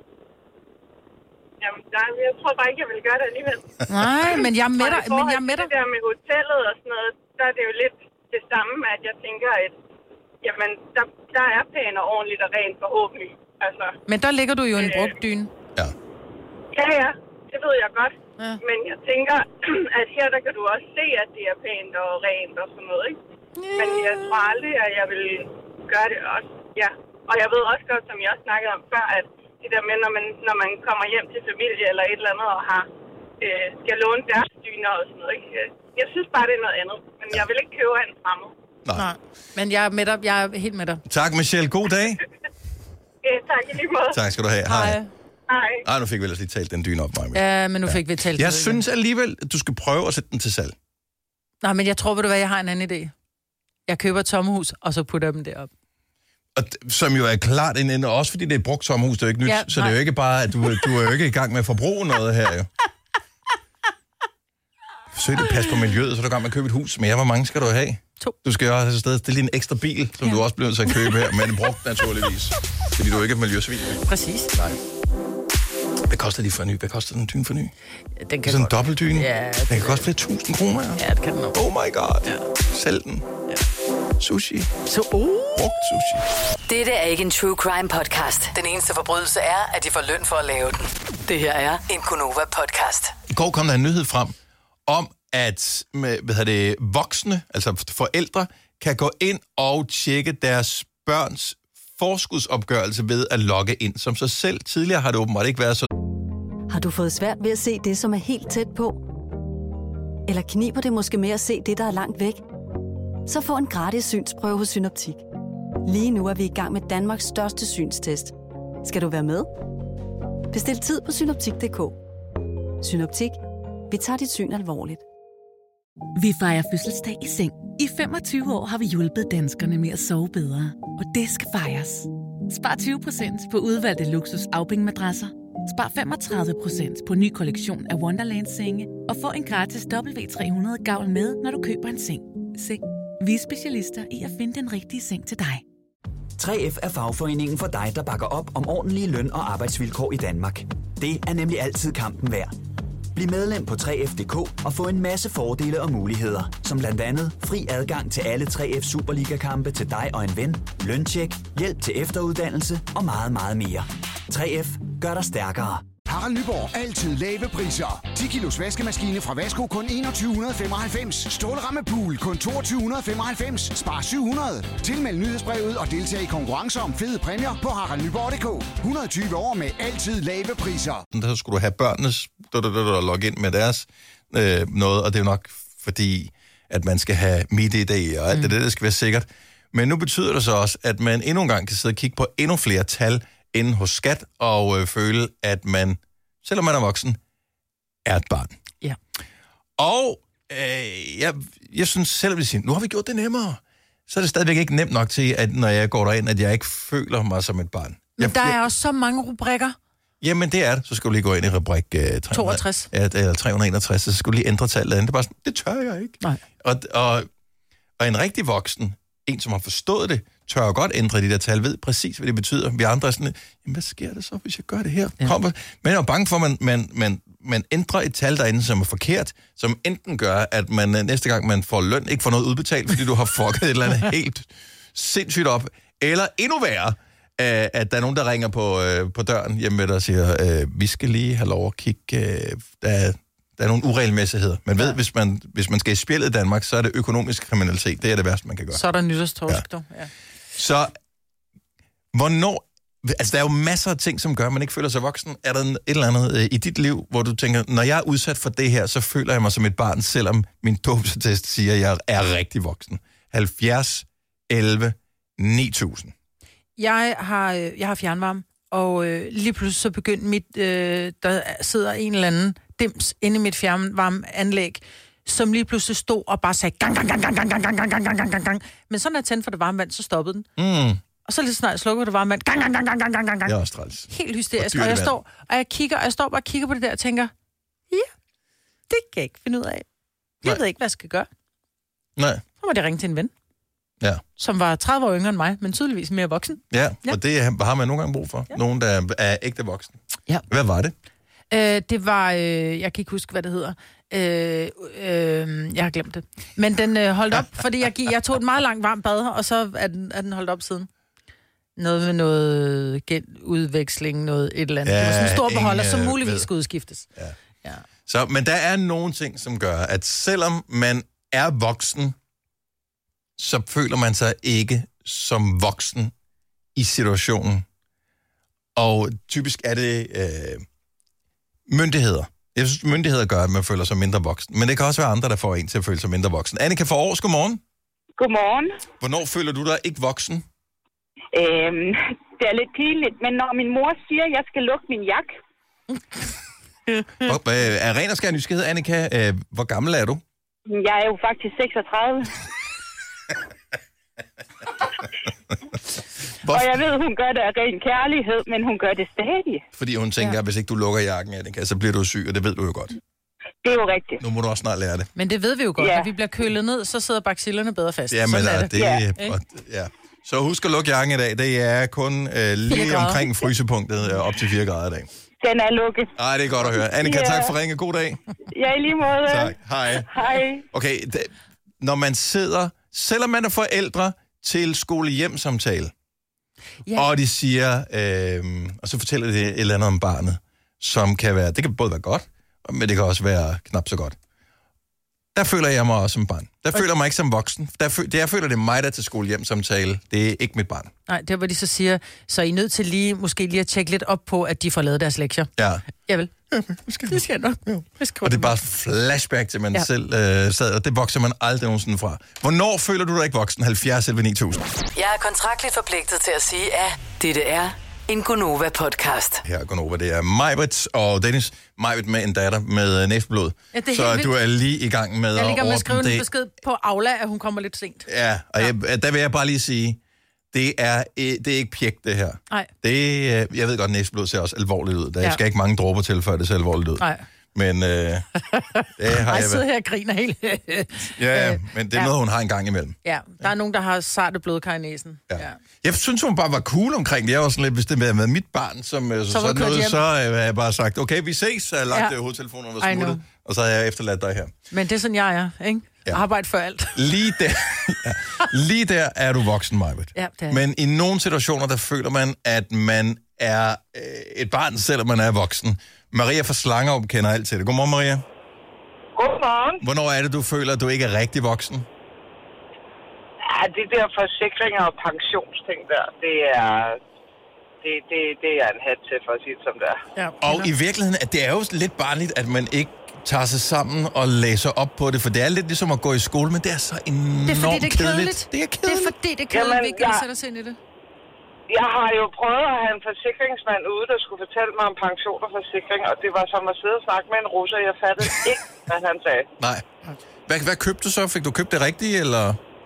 Jamen, jeg tror bare ikke, jeg vil gøre det alligevel. Nej, men jeg er med dig. Det der med hotellet og sådan noget, der er det jo lidt det samme, at jeg tænker, at jamen, der er pænt og ordentligt og rent forhåbentlig. Altså. Men der ligger du jo en brugt dyne. Ja. Det ved jeg godt. Ja. Men jeg tænker, at her der kan du også se, at det er pænt og rent og sådan noget, ikke? Men jeg tror aldrig, at jeg vil gøre det også. Ja. Og jeg ved også godt, som jeg også snakkede om før, at det der med, når man kommer hjem til familie eller et eller andet og skal låne deres dyner og sådan noget, ikke? Jeg synes bare, det er noget andet. Men jeg vil ikke købe en fremmed. Nej. Men jeg er med dig. Jeg er helt med dig. Tak, Michelle. God dag. Tak i lige måde. Tak skal du have. Hej. Nej, nu fik vi ellers lige talt den dyne op, Maja. Ja, men nu fik vi talt. Jeg synes alligevel, at du skal prøve at sætte den til salg. Nej, men jeg tror, ved du hvad, jeg har en anden idé. Jeg køber et sommerhus, og så putter dem derop. Og som jo er klart en ende, også fordi det er et brugt sommerhus, det er jo ikke nyt, så det er jo ikke bare, at du er jo ikke i gang med at forbruge noget her, jo. Forsøg at passe på miljøet, så er du i gang med at købe et hus. Men hvor mange skal du have? 2. Du skal jo også have et sted stille en ekstra bil, som du også bliver nødt til at købe her, men brugt naturligvis. Fordi du ikke er miljøsvin. Præcis. Nej. Hvad koster de for en ny? Hvad koster den dyne for ny? Den kan sådan en dobbeltdyne? Ja. Den kan koste flere 1000 kroner, ja. Ja, det kan den nok. Oh my god. Ja. Sælg den. Ja. Sushi. Brugt sushi. Dette er ikke en true crime podcast. Den eneste forbrydelse er, at de får løn for at lave den. Det her er en Gonova podcast. I går kom der en nyhed frem om, at voksne, altså forældre, kan gå ind og tjekke deres børns forskudsopgørelse ved at logge ind. Som sig selv tidligere har det åbenbart ikke været så. Har du fået svært ved at se det, som er helt tæt på? Eller kniber det måske med at se det, der er langt væk? Så få en gratis synsprøve hos Synoptik. Lige nu er vi i gang med Danmarks største synstest. Skal du være med? Bestil tid på synoptik.dk. Synoptik. Vi tager dit syn alvorligt. Vi fejrer fødselsdag i seng. I 25 år har vi hjulpet danskerne med at sove bedre. Og det skal fejres. Spar 20% på udvalgte luksus Aubing-madrasser. Spar 35% på ny kollektion af Wonderland-senge. Og få en gratis W300-gavl med, når du køber en seng. Seng. Vi er specialister i at finde den rigtige seng til dig. 3F er fagforeningen for dig, der bakker op om ordentlige løn- og arbejdsvilkår i Danmark. Det er nemlig altid kampen værd. Bliv medlem på 3F.dk og få en masse fordele og muligheder, som blandt andet fri adgang til alle 3F Superliga-kampe til dig og en ven, løntjek, hjælp til efteruddannelse og meget, meget mere. 3F gør dig stærkere. Harald Nyborg. Altid lave priser. 10 kilos vaskemaskine fra Vasko kun 2195. Stålramme pool kun 2295. Spar 700. Tilmeld nyhedsbrevet og deltag i konkurrencer om fede præmier på haraldnyborg.dk. 120 år med altid lave priser. Så skulle du have børnenes logge ind med deres noget, og det er jo nok fordi, at man skal have MitID og alt det der skal være sikkert. Men nu betyder det så også, at man endnu en gang kan sidde og kigge på endnu flere tal inde hos Skat og føle, at man, selvom man er voksen, er et barn. Ja. Og jeg synes selv, at nu har vi gjort det nemmere. Så er det stadigvæk ikke nemt nok til, at når jeg går derind, at jeg ikke føler mig som et barn. Men der er også så mange rubrikker. Jamen, det er det. Så skal du lige gå ind i rubrik 62. Eller 361, så skal du lige ændre tallet. Det er bare sådan, det tør jeg ikke. Nej. Og en rigtig voksen, en som har forstået det, tør jo godt ændre de der tal, ved præcis, hvad det betyder. Vi andre er sådan, jamen, hvad sker der så, hvis jeg gør det her? Ja. Men jeg er bange for, at man ændrer et tal derinde, som er forkert, som enten gør, at man næste gang, man får løn, ikke får noget udbetalt, fordi du har fucket et eller andet helt sindssygt op. Eller endnu værre, at der er nogen, der ringer på døren hjemme med dig og siger, vi skal lige have lov at kigge, der er nogle uregelmæssigheder. Man ved, hvis man skal i spjældet i Danmark, så er det økonomisk kriminalitet. Det er det værste, man kan gøre. Så er der nytårstorsk, dog. Ja. Så hvornår... Altså, der er jo masser af ting, som gør, at man ikke føler sig voksen. Er der et eller andet i dit liv, hvor du tænker, når jeg er udsat for det her, så føler jeg mig som et barn, selvom min dåbsattest siger, at jeg er rigtig voksen. 70, 11, 9000. Jeg har fjernvarme, og lige pludselig så begyndte der sidder en eller anden dims inde i mit fjernvarmeanlæg, som lige pludselig stod og bare sagde gang. Men så når jeg tændte for det varme vand, så stoppede den. Og så lige snart jeg slukker det varme vand, gang. Det er også træls. Helt hysterisk. Og jeg står bare og kigger på det der og tænker, ja, det kan jeg ikke finde ud af. Jeg ved ikke, hvad jeg skal gøre. Nej. Så må jeg ringe til en ven. Ja. Som var 30 år yngre end mig, men tydeligvis mere voksen. Ja, og det har man nogle gange brug for. Ja. Nogen, der er ægte voksen. Ja. Hvad var det? Det var, jeg kan ikke huske, hvad det hedder. Jeg har glemt det. Men den holdt op, fordi jeg tog et meget langt varmt bad, og så er den holdt op siden. Noget med noget udveksling, noget et eller andet. Ja, det var sådan en stor beholder, som muligvis skulle udskiftes. Ja. Så, men der er nogle ting, som gør, at selvom man er voksen, så føler man sig ikke som voksen i situationen. Og typisk er det myndigheder. Jeg synes, myndigheder gør, at man føler sig mindre voksen. Men det kan også være andre, der får en til at føle sig mindre voksen. Annika fra Aarhus, godmorgen. Godmorgen. Hvornår føler du dig ikke voksen? Det er lidt pinligt, men når min mor siger, at jeg skal lukke min jakke. Er ren og skær nysgerrighed, Annika, hvor gammel er du? Jeg er jo faktisk 36. Og jeg ved, hun gør det af ren kærlighed, men hun gør det stadig. Fordi hun tænker, at hvis ikke du lukker jakken, Annika, så bliver du syg, og det ved du jo godt. Det er jo rigtigt. Nu må du også snart lære det. Men det ved vi jo godt. Når vi bliver kølet ned, så sidder bacillerne bedre fast. Ja, men ja. Så husk at lukke jakken i dag. Det er kun lige omkring frysepunktet op til 4 grader i dag. Den er lukket. Ej, det er godt at høre. Annika, tak for ringe. God dag. Ja, i lige måde. Tak. Hej. Hej. Okay, når man sidder, selvom man er forældre til skole-hjem-samtale, og de siger, og så fortæller de et eller andet om barnet, som kan være, det kan både være godt, men det kan også være knap så godt. Der føler jeg mig også som barn. Der føler jeg mig ikke som voksen. Jeg føler, det er mig, der er til skole-hjem-samtale. Det er ikke mit barn. Nej, det er, hvor de så siger, så er I nødt til måske lige at tjekke lidt op på, at de får lavet deres lektier. Ja. Javel. Det skal jeg nok. Og det er bare flashback til, man selv sad, og det vokser man aldrig nogensinde fra. Hvornår føler du dig ikke voksen? 70 eller 9000. Jeg er kontraktligt forpligtet til at sige, at dette er en Gonova-podcast. Her Gonova, det er Majbrit og Dennis. Majbrit med en datter med næseblod. Ja, så du er lige i gang med at Jeg ligger med at skrive en besked på Aula, at hun kommer lidt sent. Ja, og der vil jeg bare lige sige, det er ikke pjek, det her. Nej. Jeg ved godt, at næseblod ser også alvorligt ud. Der skal ikke mange dråber til, før det ser alvorligt ud. Nej. Men det har jeg sidder her og griner helt. Ja, men det er noget, hun har en gang imellem. Ja, der er nogen, der har sarte blodkar i næsen. Ja. Jeg synes, hun bare var cool omkring det. Jeg var sådan lidt, hvis det havde været mit barn, så havde jeg bare sagt, okay, vi ses. Jeg har lagt hovedtelefonen under smuttet, og så har jeg efterladt dig her. Men det er sådan, jeg er, ikke? Ja. Arbejde for alt. Lige der er du voksen, Majbert. Ja, men i nogle situationer, der føler man, at man er et barn, selvom man er voksen. Maria fra Slangerup kender alt til det. Godmorgen, Maria. Godmorgen. Hvornår er det, du føler, at du ikke er rigtig voksen? Ja, det der forsikringer og pensionsting der, det er en hat til, for at sige det som det er. Ja, og i virkeligheden, det er jo lidt barnligt, at man ikke tager sig sammen og læser op på det, for det er lidt ligesom at gå i skole, men det er så enormt det er fordi, det er kedeligt. Det er kedeligt. Det er fordi, det er kedeligt, vi ikke kan sætte os ind i det. Jeg har jo prøvet at have en forsikringsmand ude, der skulle fortælle mig om pension og forsikring, og det var som at sidde og snakke med en russer. Jeg fattede ikke, hvad han sagde. Nej. Hvad købte du så? Fik du købt det rigtige, eller?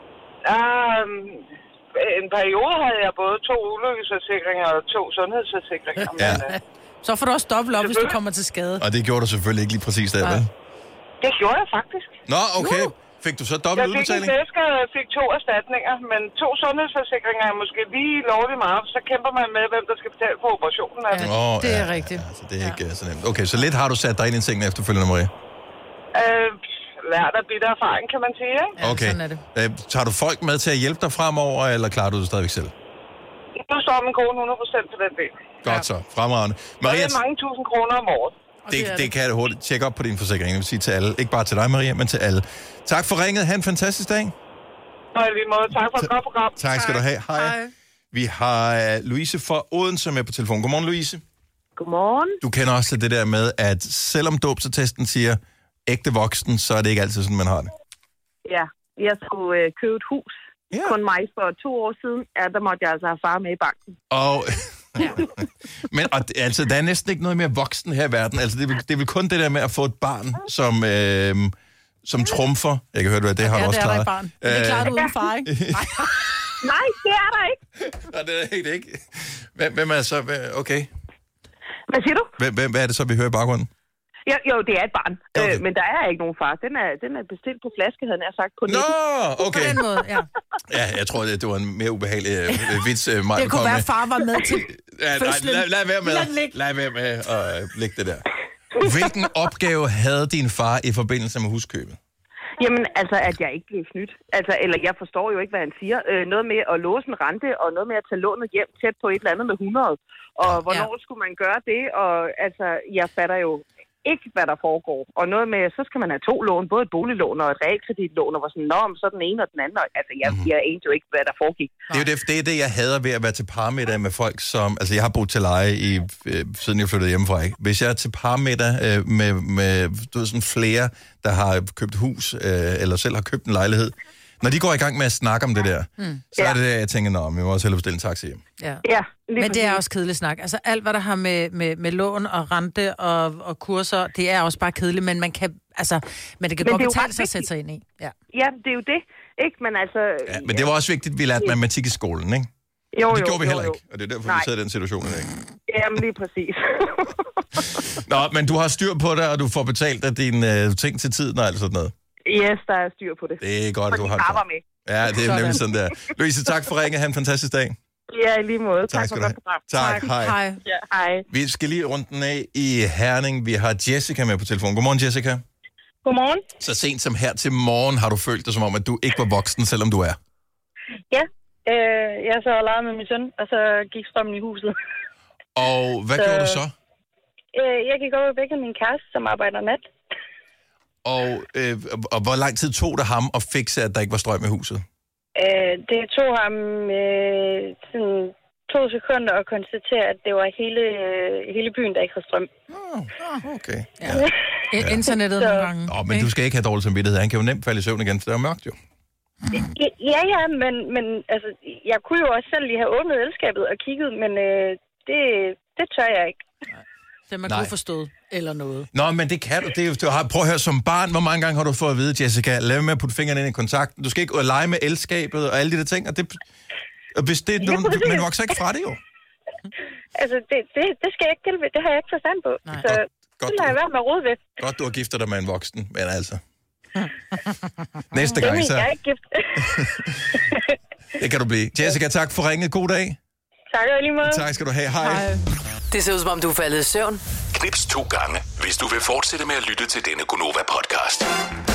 En periode havde jeg både 2 ulykkesforsikringer og 2 sundhedsforsikringer. Ja. Så får du også dobbelt op, hvis du kommer til skade. Og det gjorde du selvfølgelig ikke lige præcis der, vel? Det gjorde jeg faktisk. Nå, okay. Fik du så dobbelt udbetaling? Jeg fik en og jeg fik 2 erstatninger, men 2 sundhedsforsikringer er måske lige lovligt meget. Så kæmper man med, hvem der skal betale for operationen af det. Det er rigtigt. Altså, det er ikke så nemt. Okay, så lidt har du sat dig ind i tingene efterfølgende, Maria? Lært af bitter erfaring, kan man sige, ikke? Okay. Ja, sådan er det. Tager du folk med til at hjælpe dig fremover, eller klarer du det stadigvæk selv? Nu står min kone 100% på den del. Godt så, fremragende. Maria, det er mange tusind kroner om året. Det kan jeg hurtigt tjekke op på din forsikring. Jeg vil sige til alle. Ikke bare til dig, Maria, men til alle. Tak for ringet. Ha' en fantastisk dag. Og i lige måde. Tak for et godt program. Tak skal du have. Hej. Vi har Louise fra Odense med på telefon. Godmorgen, Louise. Godmorgen. Du kender også til det der med, at selvom dåbsattesten siger ægte voksen, så er det ikke altid sådan, man har det. Ja, jeg skulle købe et hus. Ja. Kun mig for 2 år siden. Ja, der måtte jeg altså have far med i banken. Og... Men altså, der er næsten ikke noget mere voksen her i verden. Altså, det er vel kun det der med at få et barn, som trumfer. Jeg kan høre, at det har du også klaret. Ja, det er der ikke barn. Det klarer du uden far, ikke? Nej, det er der ikke. Nej, det er helt ikke. Hvem er så... Okay. Hvad siger du? Hvad er det så, vi hører i baggrunden? Jo, det er et barn. Okay. Men der er ikke nogen far. Den er bestilt på flaske, havde jeg sagt på nettet. Nå, okay. På den måde, ja. Ja, jeg tror, det var en mere ubehagelig vits. Det kunne være, at far var med til fødslen. Lad være med at lægge det der. Hvilken opgave havde din far i forbindelse med huskøbet? Jamen, altså, at jeg ikke blev snydt. Altså, eller jeg forstår jo ikke, hvad han siger. Noget med at låse en rente, og noget med at tage lånet hjem tæt på et eller andet med 100. Og hvornår skulle man gøre det? Og altså, jeg fatter jo ikke, hvad der foregår. Og noget med, så skal man have 2 lån, både et boliglån og et realkreditlån, og var sådan, så den ene og den anden. Altså, jeg anede jo ikke, hvad der foregik. Det er det, jeg hader ved at være til parmiddag med folk, som... Altså, jeg har boet til leje siden jeg flyttede hjemmefra, ikke? Hvis jeg er til parmiddag med du ved, sådan flere, der har købt hus, eller selv har købt en lejlighed, når de går i gang med at snakke om det der, så er det der, jeg tænker, vi må også hellere bestille en taxi hjem. Ja. Men det er også kedeligt snak. Altså alt, hvad der har med lån og rente og kurser, det er også bare kedeligt, men man kan, men det kan godt betale sig at sætte sig ind i. Ja, det er jo det, ikke? Men altså... Ja, men det var også vigtigt, at vi lærte matematik i skolen, ikke? Jo, det gjorde vi heller ikke, og det er derfor, vi sidder i den situation i dag. Jamen, lige præcis. Nå, men du har styr på det, og du får betalt af dine ting til tiden og alt sådan noget. Yes, der er styr på det. Det er godt, at du har det. Med. Ja, det er nemlig sådan der. Louise, tak for ringen. Ha' en fantastisk dag. Ja, i lige måde. Tak for godt program. Tak, hej. Ja, hej. Vi skal lige rundt den af i Herning. Vi har Jessica med på telefon. Godmorgen, Jessica. Godmorgen. Så sent som her til morgen har du følt det som om, at du ikke var voksen, selvom du er. Ja, jeg så legede med min søn, og så gik strømmen i huset. Og hvad gjorde du så? Jeg gik over og vækkede min kæreste, som arbejder nat. Og hvor lang tid tog det ham at fikse, at der ikke var strøm i huset? Det tog ham sådan 2 sekunder at konstatere, at det var hele byen, der ikke havde strøm. Okay. Ja. Internettet nogle gange. Men du skal ikke have dårlig samvittighed. Han kan jo nemt falde i søvn igen, for det er mørkt jo. Ja, men altså, jeg kunne jo også selv lige have åbnet elskabet og kigget, men det tør jeg ikke. Det er man kunne forstået, eller noget. Nå, men det kan du. Prøv at høre, som barn, hvor mange gange har du fået at vide, Jessica, lad være med at putte fingrene ind i kontakten. Du skal ikke lege med elskabet og alle de der ting. Og hvis det, men vokser ikke fra det jo. Altså, det skal jeg ikke tilbyde. Det har jeg ikke forstand på. Nej. Så det lader jeg være med at rode ved. Godt, du har giftet dig med en voksen, men altså... Næste gang, så... Jeg er ikke gift. Det kan du blive. Jessica, tak for ringet. God dag. Tak og lige måde. Tak skal du have. Hej. Det ser ud som om, du er faldet i søvn. Knips 2 gange, hvis du vil fortsætte med at lytte til denne Gonova-podcast.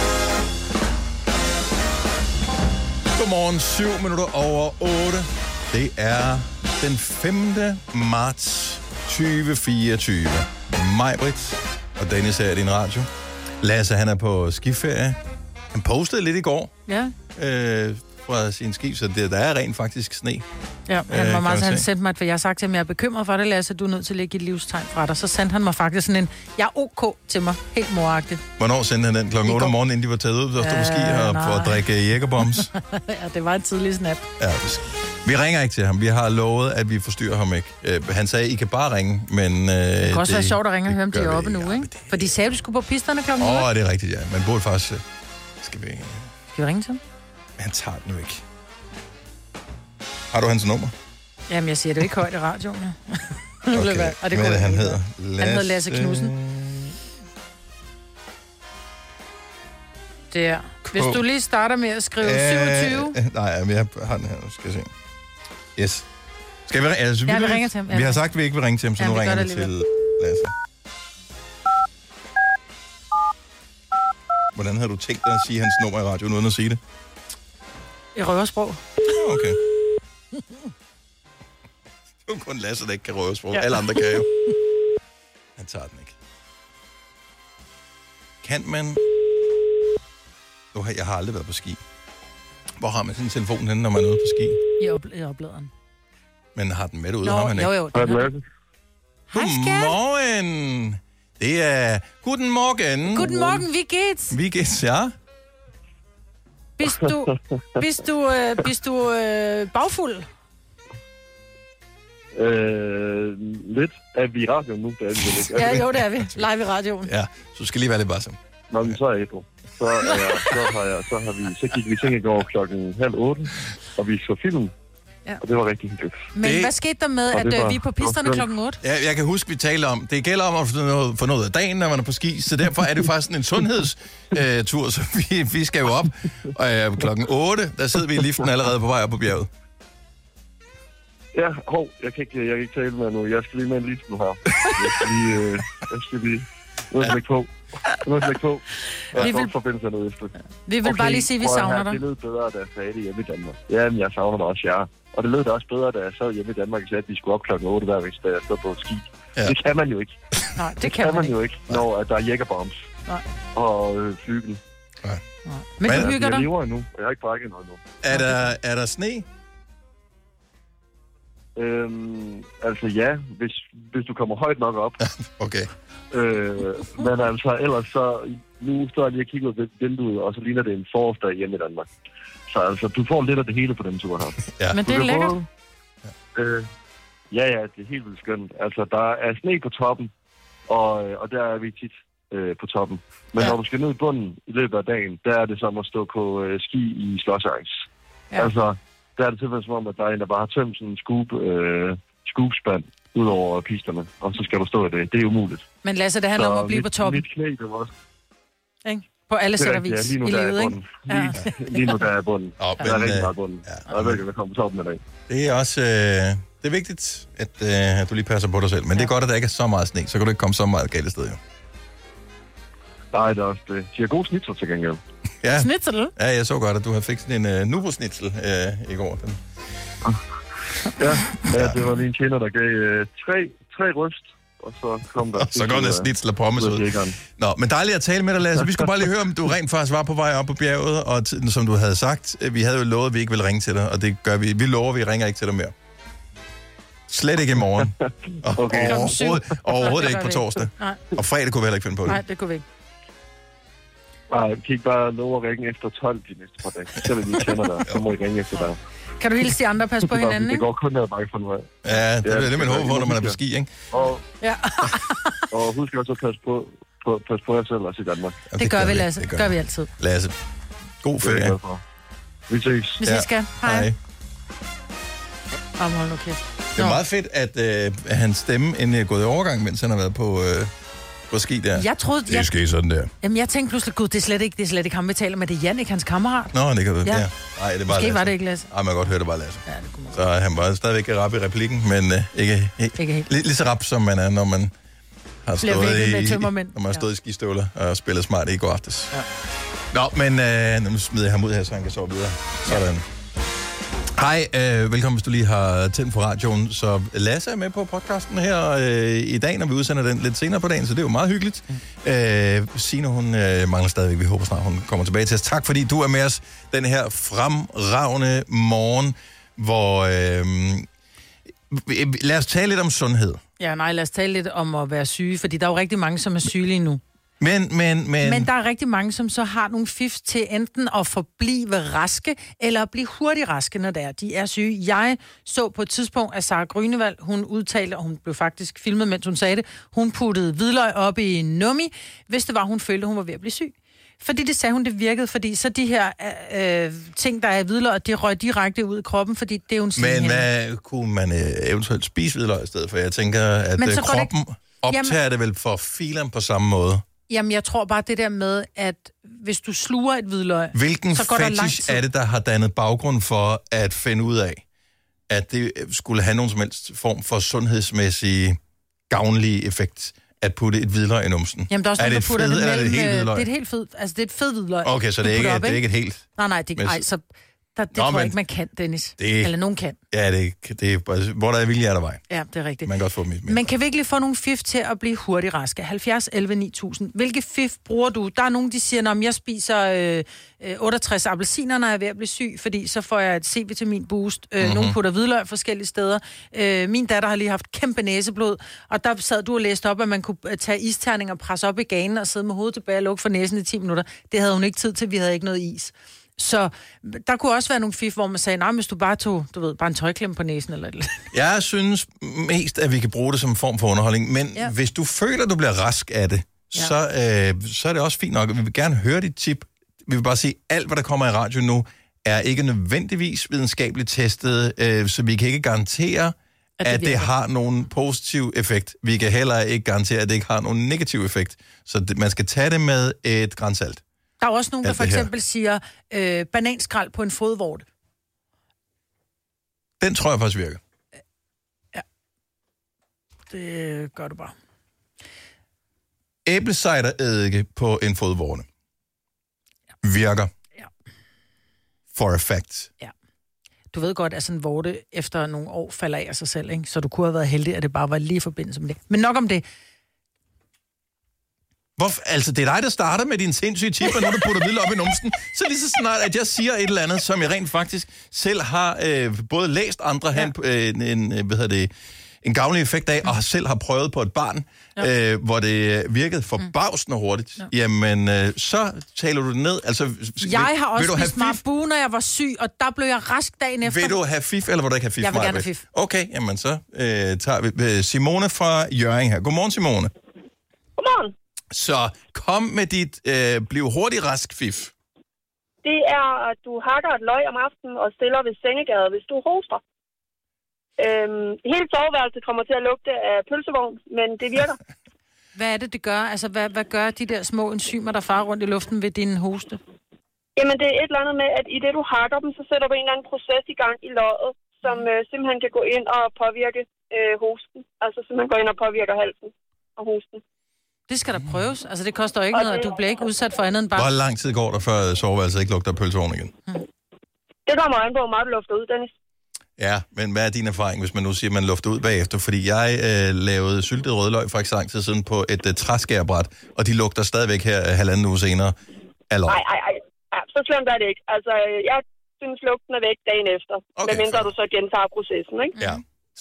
Godmorgen, 7 minutter over 8. Det er den 5. marts 2024. Maj-Brit og Dennis er i din radio. Lasse, han er på skiferie. Han postede lidt i går. Ja. Fra sin skib, så der er rent faktisk sne. Ja, han var meget, han sendte mig, for jeg har sagt til ham, jeg er bekymret for det, Lasse, du er nødt til at lægge et livstegn fra dig. Så sendte han mig faktisk sådan en, jeg er OK til mig, helt moragtigt. Hvornår sendte han den? Klokken 8 om morgenen, inden de var taget ud, så stod på ski for at drikke jægerbombs? Ja, det var en tidlig snap. Ja, vi ringer ikke til ham. Vi har lovet, at vi forstyrrer ham ikke. Han sagde, I kan bare ringe, men... det kan også være sjovt at ringe og høre, om de er oppe nu, ikke? For de sagde, at de skulle på pisterne klokken 8. Det er rigtigt, ja. Man burde faktisk... Skal vi ringe til ham? Han tager den jo ikke. Har du hans nummer? Jamen, jeg siger det jo ikke højt i radioen. Okay. Og det hvad er det, han hedder? Han hedder Lasse Knudsen. Det er. Hvis du lige starter med at skrive 27... Nej, men jeg har den her. Nu skal jeg se. Yes. Skal vi ringe? Altså, vi ringer til ham. Vi har sagt, at vi ikke vil ringe til ham, så nu ringer vi til Lasse. Hvordan havde du tænkt dig at sige hans nummer i radioen, uden at sige det? I røversprog. Okay. Det er kun Lasse, der ikke kan røversprog. Ja. Alle andre kan jo. Han tager den ikke. Kan man... Jeg har aldrig været på ski. Hvor har man sin telefon henne, når man er ude på ski? I opladeren. Men har den med derude? Har man ikke? Jo. Godmorgen! Det er... Guten Morgen! Guten Morgen, wie geht's? Wie geht's, ja? Bist du bagfuld? Lidt. Er vi i radioen nu? Det er vi vel ikke. Ja, jo, det er vi. Live i radioen. Ja, så du skal lige være lidt varsom. Nå, men så er jeg på. Så gik vi i seng i går 7:30, og vi så film. Ja. Og det var rigtig hyggeligt. Men hvad skete der med, at vi er på pisterne 8:00? Ja, jeg kan huske, vi talte om, det gælder om at få noget af dagen, når man er på ski, så derfor er det faktisk en sundhedstur, så vi skal jo op. Og 8:00, der sidder vi i liften allerede på vej op på bjerget. Ja, jeg kan ikke tale med nu. Jeg skal lige med en lift nu her. Jeg skal lige lægge på. Vi vil bare lige sige, at vi savner dig. Det lød bedre, da jeg sagde det hjemme i Danmark. Ja, men jeg savner mig også jer. Og det lød da også bedre, da jeg sad hjemme i Danmark og sagde, at vi skulle op 8:00 hver dag, da jeg stod på ski. Ja. Det kan man jo ikke. Nej, det kan man jo ikke, når der er jægerbombs. Nej. Og flygel. Nej. Men du hygger dig? Jeg lever endnu, og jeg har ikke brækket noget nu. Er der sne? Altså ja, hvis du kommer højt nok op. Okay. Men altså ellers så, nu står jeg lige og kigger ud ved vinduet, og så ligner det en forårsdag hjemme i Danmark. Så altså, du får lidt af det hele på den tur her. Ja. Men det er lækkert. Ja, det er helt vildt skønt. Altså, der er sne på toppen, og der er vi tit på toppen. Men når du skal ned i bunden i løbet af dagen, der er det som at stå på ski i slåsejs. Ja. Altså, der er det simpelthen som om, at der er en, der bare har tømt sådan en scoopspand ud over pisterne, og så skal du stå i det. Det er umuligt. Men Lasse, det handler om at blive på toppen. Mit knæ, det var også... Ikke? På alle sæt og vis i livet, ikke? Lige nu der er bunden. Der er rigtig meget bunden. Og jeg ved ikke, hvad kommer på toppen i dag. Det er også... det er vigtigt, at du lige passer på dig selv. Men det er godt, at der ikke er så meget sne, så kan du ikke komme så meget galt sted, jo. Nej, det er også det. De har gode snitsel til gengæld. Ja. Snitsel? Ja, jeg så godt, at du havde fik sådan en nubo-snitsel i går. Ja, det var lige en tjener, der gav tre ryst, og så kom der... så kom der snitsel og pommes ud. Nå, men dejligt at tale med dig, Lasse. Vi skulle bare lige høre, om du rent faktisk var på vej op på bjerget, og som du havde sagt, vi havde jo lovet, at vi ikke ville ringe til dig, og det gør vi. Vi lover, at vi ringer ikke til dig mere. Slet ikke i morgen. Okay. Overhovedet ikke på torsdag. Nej. Og fredag kunne vi heller ikke finde på det. Nej, det kunne vi ikke. Nej, kan ikke bare love at ringe efter 12 de næste par dage. Så vil vi kender dig, så må I ringe efter dig. Kan du hilse de andre og passe på hinanden, ikke? Det går kun ned ad bakke for nu af. Ja, det er det, man håber på, når man er på ski, ikke? Og husk også at passe på jer selv også i Danmark. Ja, det gør vi, Lasse. Det gør vi altid. Lasse, god ferie. Vi ses. Vi ses, skal. Hej. Hold nu kæft. Det er meget fedt, at hans stemme endelig er gået i overgang, mens han har været på ski der. Jeg troede... Det sker sådan der. Jamen, jeg tænkte pludselig, gud, det er slet ikke ham, vi taler med. Det er Jannik, hans kammerat. Nå, det kan du. Ja. Nej, det er bare måske Lasse. Var det ikke Lasse. Nej, man kan godt høre, det bare Lasse. Ja, det kunne man. Så han var stadigvæk rap i replikken, men ikke helt. Lige så rap, som man er, når man har stået i skistøvler og spillet smart i går aftes. Ja. Nå, men nu smider jeg ham ud her, så han kan sove videre. Sådan. Hej, velkommen, hvis du lige har tændt på radioen. Så Lasse er med på podcasten her i dag, når vi udsender den lidt senere på dagen, så det er jo meget hyggeligt. Signe, hun mangler stadigvæk. Vi håber snart, hun kommer tilbage til os. Tak, fordi du er med os den her fremragende morgen, hvor... lad os tale lidt om sundhed. Ja, nej, lad os tale lidt om at være syge, fordi der er jo rigtig mange, som er sygelige nu. Men der er rigtig mange, som så har nogle fif til enten at forblive raske, eller at blive hurtigt raske, når de er syge. Jeg så på et tidspunkt, at Sara Grünewald, hun udtalte, og hun blev faktisk filmet, mens hun sagde det, hun puttede hvidløg op i nummi, hvis det var, hun følte, hun var ved at blive syg. Fordi det sagde hun, det virkede, fordi så de her ting, der er i hvidløg, det røg direkte ud i kroppen, fordi det er jo en Men hvad kunne man eventuelt spise hvidløg i stedet for? Jeg tænker, at kroppen optager det vel for filen på samme måde. Jamen, jeg tror bare det der med, at hvis du sluger et hvidløg, hvilken så går der lang tid. fetish er det, der har dannet baggrund for at finde ud af, at det skulle have nogen som helst form for sundhedsmæssig gavnlig effekt at putte et hvidløg i numsen? Jamen, der er også nogen, der putter det mellem... Det er et helt fed, altså det er et fed hvidløg. Okay, så det er ikke et helt... Nej, så... Det tror jeg ikke, man kan, Dennis. Eller nogen kan. Ja, det er hvor der er vilje, er der vej. Ja, det er rigtigt. Man kan også få dem i. Men kan vi ikke lige få nogle fif til at blive hurtigt raske? 70, 11, 9000. Hvilke fif bruger du? Der er nogen, de siger, at jeg spiser 68 appelsiner, når jeg er ved at blive syg, fordi så får jeg et C-vitamin boost. Nogle putter hvidløg forskellige steder. Min datter har lige haft kæmpe næseblod, og der sad du og læste op, at man kunne tage isterning og presse op i ganen og sidde med hovedet tilbage og lukke for næsen i 10 minutter. Det havde hun ikke tid til, vi havde ikke noget is. Så der kunne også være nogle fif, hvor man sagde, nej, hvis du bare tog, bare en tøjklem på næsen eller et. Jeg synes mest, at vi kan bruge det som en form for underholdning, men hvis du føler, at du bliver rask af det, så er det også fint nok. Vi vil gerne høre dit tip. Vi vil bare sige, alt hvad der kommer i radio nu, er ikke nødvendigvis videnskabeligt testet, så vi kan ikke garantere, at det har nogen positiv effekt. Vi kan heller ikke garantere, at det ikke har nogen negativ effekt. Så man skal tage det med et gran salt. Der er også nogen, der for eksempel siger bananskrald på en fodvorte. Den tror jeg faktisk virker. Ja. Det gør du bare. Æblecideredike på en fodvorte. Ja. Virker. Ja. For a fact. Ja. Du ved godt, at sådan en vorte efter nogle år falder af sig selv, ikke? Så du kunne have været heldig, at det bare var lige i forbindelse med det. Men nok om det. Altså, det er dig, der starter med din sindssyge tip, og når du putter hvidløg op i numsen, så lige så snart, at jeg siger et eller andet, som jeg rent faktisk selv har både læst andre en gavnlig effekt af, og selv har prøvet på et barn, hvor det virkede forbavsende hurtigt. Ja. Jamen, så taler du det ned. Altså, jeg har også spist Marabu, når jeg var syg, og der blev jeg rask dagen efter. Vil du have fif, eller vil du ikke have fif? Jeg vil gerne have fif. Okay, jamen så tager vi Simone fra Hjørring her. Godmorgen, Simone. Godmorgen. Så kom med dit bliv hurtigt rask fif. Det er, at du hakker et løg om aftenen og stiller ved sengegade, hvis du hoster. Hele soveværelset kommer til at lugte af pølsevogn, men det virker. Hvad er det, det gør? Altså, hvad gør de der små enzymer, der farer rundt i luften ved din hoste? Jamen, det er et eller andet med, at i det du hakker dem, så sætter du en eller anden proces i gang i løget, som simpelthen kan gå ind og påvirke hosten. Altså, simpelthen går ind og påvirker halsen og hosten. Det skal der prøves. Altså, det koster jo ikke noget, og du bliver ikke udsat for andet end bare... Hvor lang tid går der, før soveværelset ikke lugter af pølsevogn igen? Det kommer an på, hvor meget du lufter ud, Dennis. Ja, men hvad er din erfaring, hvis man nu siger, at man lufter ud bagefter? Fordi jeg lavede syltet rødløg for ikke så lang tid siden på et træskærebræt, og de lugter stadigvæk her halvanden uge senere af løg. Nej. Ja, så slemt er det ikke. Altså, jeg synes, lugten er væk dagen efter. Okay, medmindre du så gentager processen, ikke? Ja.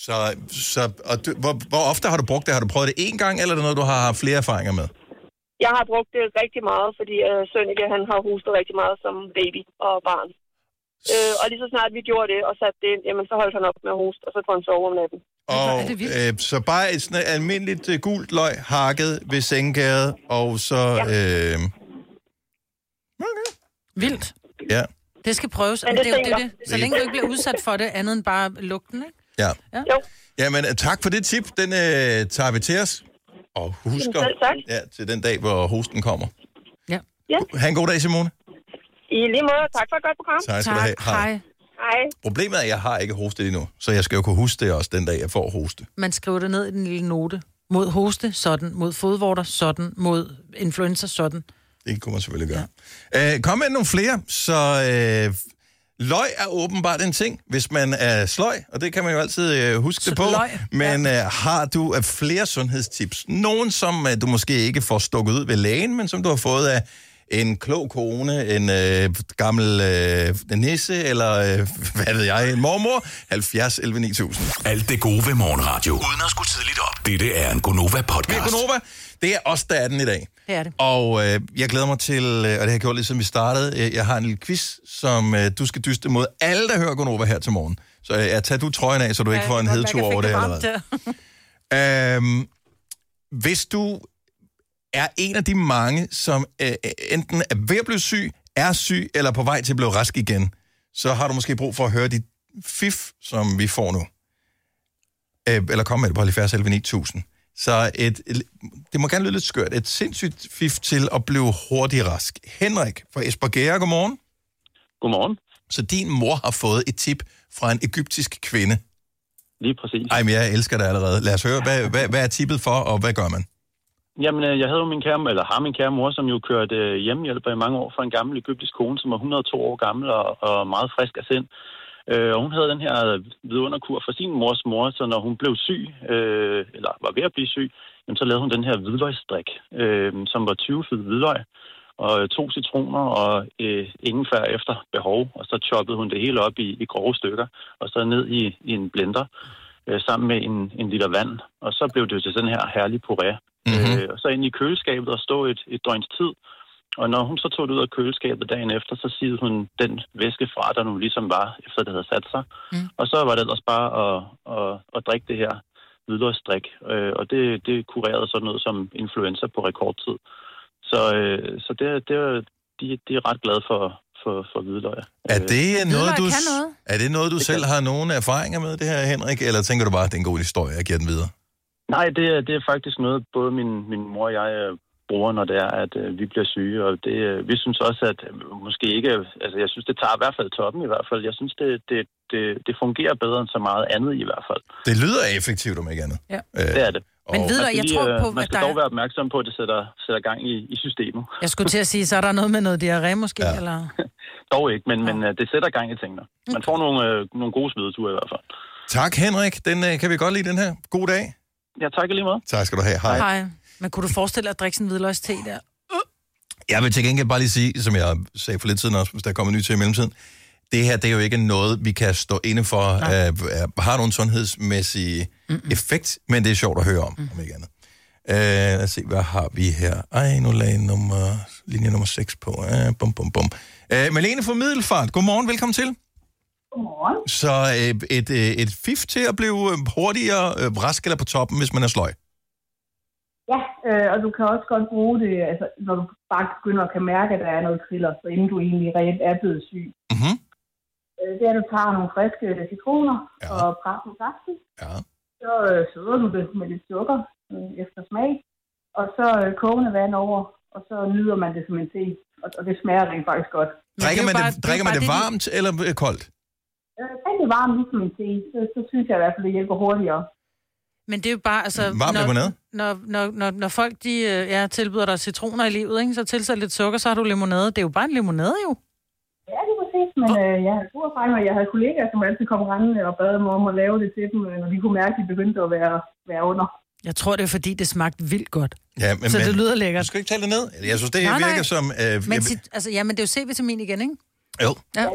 Hvor ofte har du brugt det? Har du prøvet det én gang, eller er det noget, du har haft flere erfaringer med? Jeg har brugt det rigtig meget, fordi Sønneke, han har hostet rigtig meget som baby og barn. Og lige så snart vi gjorde det og satte det ind, jamen så holdt han op med at hoste, og så kunne han sove om natten. Og så bare et sådan almindeligt gult løg hakket ved sengegade, og så... Ja. Okay. Vildt. Ja. Det skal prøves. Men det er det. Så længe du ikke bliver udsat for det, andet end bare lugten, ikke? Ja. Jo. Jamen, tak for det tip. Den tager vi til os. Og husker til den dag, hvor hosten kommer. Ja. Ha' en god dag, Simone. I lige måde. Tak for et godt program. Tak skal du have. Hej. Problemet er, at jeg har ikke hostet endnu, så jeg skal jo kunne huske det også den dag, jeg får hoste. Man skriver det ned i den lille note. Mod hoste, sådan. Mod fodvorter, sådan. Mod influenza, sådan. Det kunne man selvfølgelig gøre. Ja. Kom med nogle flere, så Løg er åbenbart en ting, hvis man er sløj, og det kan man jo altid huske det på. Men har du flere sundhedstips? Nogen, som du måske ikke får stukket ud ved lægen, men som du har fået af en klog kone, en gammel nisse, eller hvad ved jeg, en mormor? 70 11 9000. Alt det gode ved morgenradio. Uden at skulle tidligt op. Dette er en Gonova-podcast. Det er Gonova. Det er os, der er den i dag. Det er det. Og jeg glæder mig til, og det har jeg gjort lige siden vi startede, jeg har en lille quiz, som du skal dyste mod alle, der hører Gonova her til morgen. Så jeg tager du trøjen af, så du ikke får en hedtur over det allerede. Hvis du er en af de mange, som enten er ved at blive syg, er syg, eller på vej til at blive rask igen, så har du måske brug for at høre de fif, som vi får nu. Eller kom med det på 70 11 9000. Så det må gerne lyde lidt skørt. Et sindssygt fif til at blive hurtigt rask. Henrik fra Esbjerg, godmorgen. Godmorgen. Så din mor har fået et tip fra en egyptisk kvinde. Lige præcis. Ej, men jeg elsker det allerede. Lad os høre, hvad er tippet for, og hvad gør man? Jamen, jeg havde jo har min kære mor, som jo kørte hjemmehjælper i mange år for en gammel egyptisk kone, som var 102 år gammel og meget frisk af sind. Og hun havde den her vidunderkur for sin mors mor, så når hun blev syg, eller var ved at blive syg, jamen, så lavede hun den her hvidløgsdrik, som var 20 fed hvidløg, og 2 citroner og ingefær efter behov, og så choppede hun det hele op i grove stykker, og så ned i en blender, sammen med en liter vand, og så blev det til sådan her herlig puré. Og så ind i køleskabet og stå et døgns tid. Og når hun så tog det ud af køleskabet dagen efter, så sidede hun den væske fra, der nu ligesom var, efter det havde sat sig. Og så var det ellers bare at drikke det her hvidløgsdrik. Og det kurerede sådan noget som influenza på rekordtid. Så de er ret glade for hvidløg. Er det noget, du selv har nogle erfaringer med, det her, Henrik? Eller tænker du bare, at det er en god historie, jeg giver den videre? Nej, det er faktisk noget, både min mor og jeg bruger, når det er, at vi bliver syge. Og vi synes også, at måske ikke... Altså, jeg synes, det tager i hvert fald toppen i hvert fald. Jeg synes, det fungerer bedre end så meget andet i hvert fald. Det lyder effektivt, om ikke andet. Ja. Det er det. Men videre, jeg tror på, man skal dog være opmærksom på, at det sætter gang i systemet. Jeg skulle til at sige, så er der noget med noget diarré måske, eller... Dog ikke, men det sætter gang i tingene. Man får nogle gode smideture i hvert fald. Tak, Henrik. Den kan vi godt lide, den her. God dag. Ja, tak lige meget. Tak skal du have. Hej. Hej. Men kunne du forestille dig at drikke sådan en hvidløgste der? Jeg vil til gengæld bare lige sige, som jeg sagde for lidt siden også, hvis der kommer ny til i mellemtiden, det her, det er jo ikke noget, vi kan stå inde for, har nogle sundhedsmæssige effekt, men det er sjovt at høre om ikke andet. Lad os se, hvad har vi her? Nu lagde linje nummer 6 på. Malene fra Middelfart, godmorgen, velkommen til. Godmorgen. Så et fif til at blive hurtigere rask eller på toppen, hvis man er sløj? Ja, og du kan også godt bruge det, altså, når du bare begynder at kan mærke, at der er noget kriller, så inden du egentlig reelt er blevet syg. Mm-hmm. Det er, at du tager nogle friske citroner og presser saften. Ja. Så søder du det med lidt sukker efter smag, og så kogende vand over, og så nyder man det som en te. Og det smager rent faktisk godt. Drikker man det varmt eller koldt? Drik det varmt ligesom en te, så synes jeg i hvert fald, det hjælper hurtigere. Men det er jo bare, altså... Varm limonade? Når folk, tilbyder dig citroner i livet, ikke, så tilsæt lidt sukker, så har du limonade. Det er jo bare en limonade, jo. Ja, det er præcis, men jeg havde god erfaring, og jeg havde kollegaer, som altid kom rendende og bad mig om at lave det til dem, når de kunne mærke, at de begyndte at være under. Jeg tror, det er fordi, det smagte vildt godt. Ja, så det lyder lækkert. Du skal ikke tale det ned. Jeg synes, det virker som... Men det er jo C-vitamin igen, ikke? Jo. Ja.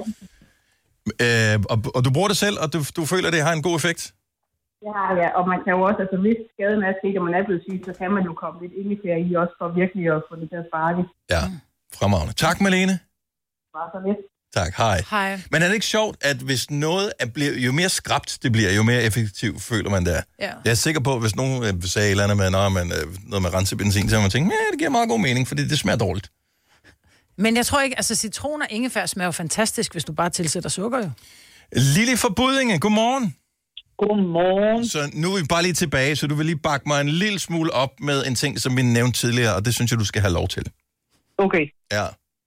Og du bruger det selv, og du føler, at det har en god effekt? Ja, og man kan jo også, altså hvis skaden er sket, og man er blevet syg, så kan man jo komme lidt ingefær i også, for virkelig at få det til at sparke. Ja, fremragende. Tak, Malene. Bare så lidt. Tak, hej. Men er det ikke sjovt, at hvis noget jo mere skrapt det bliver, jo mere effektivt føler man det er? Ja. Jeg er sikker på, at hvis nogen sagde et eller andet med, noget med rensebenzin, så har man tænkt, det giver meget god mening, fordi det smager dårligt. Men jeg tror ikke, altså citron og ingefær smager jo fantastisk, hvis du bare tilsætter sukker, jo. Lille fra Buddinge, godmorgen. Godmorgen. Så nu er vi bare lige tilbage, så du vil lige bakke mig en lille smule op med en ting, som vi nævnte tidligere, og det synes jeg, du skal have lov til. Okay. Ja.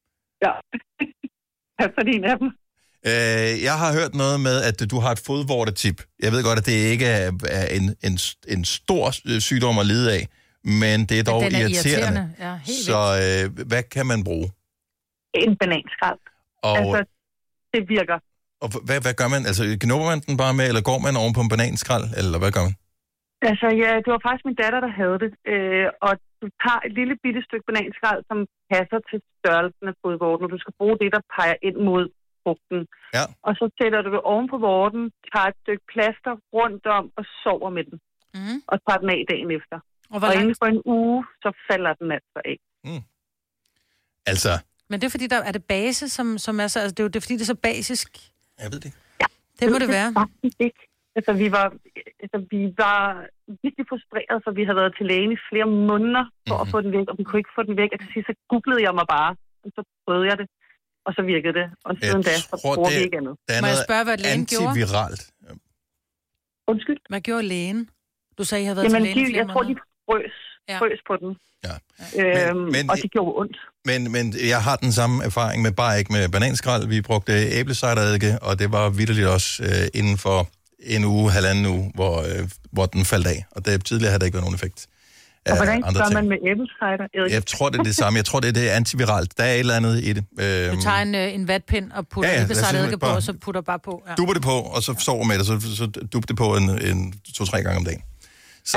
Hvad for din af dem? Jeg har hørt noget med, at du har et fodvortetip. Jeg ved godt, at det ikke er en stor sygdom at lide af, men det er dog irriterende. Ja, helt så hvad kan man bruge? En bananskrald. Og det virker. Og hvad gør man? Altså, knupper man den bare med, eller går man oven på en bananskrald, eller hvad gør man? Altså, ja, det var faktisk min datter, der havde det. Og du tager et lille bitte stykke bananskrald, som passer til størrelsen af fodvorten, og du skal bruge det, der peger ind mod frugten. Ja. Og så sætter du det oven på vorten, tager et stykke plaster rundt om og sover med den. Mm. Og tager den af dagen efter. Og inden for en uge, så falder den altså af. Mm. Altså... Men det er fordi, der er det base, som er så... Altså, det er fordi, det er så basisk. Jeg ved det. Ja. Det må det være. Faktisk ikke. Altså, vi var virkelig frustrerede, for vi havde været til lægen i flere måneder for at få den væk, og vi kunne ikke få den væk. Og til sidst, så googlede jeg mig bare, og så prøvede jeg det, og så virkede det. Og siden da, så bruger vi ikke andet. Må jeg spørge, hvad lægen gjorde? Antiviralt. Undskyld? Hvad gjorde lægen? Du sagde, I havde været til lægen i flere måneder. Jeg tror, de frøs på den. Ja. Og det gjorde ondt. Men jeg har den samme erfaring med, bare ikke med bananskrald. Vi brugte æblecideredike, og det var vitterligt også inden for en uge, halvanden uge, hvor den faldt af. Og det, tidligere havde der ikke været nogen effekt. Og hvordan gør man med æblecider? Jeg tror, det er det samme. Jeg tror, det er antiviralt. Der er et eller andet i det. Du tager en vatpind og putter æblecideredike på, og så putter bare på. Ja. Dupper det på, og så sover med det, så dupper det på en 2-3 gange om dagen. Så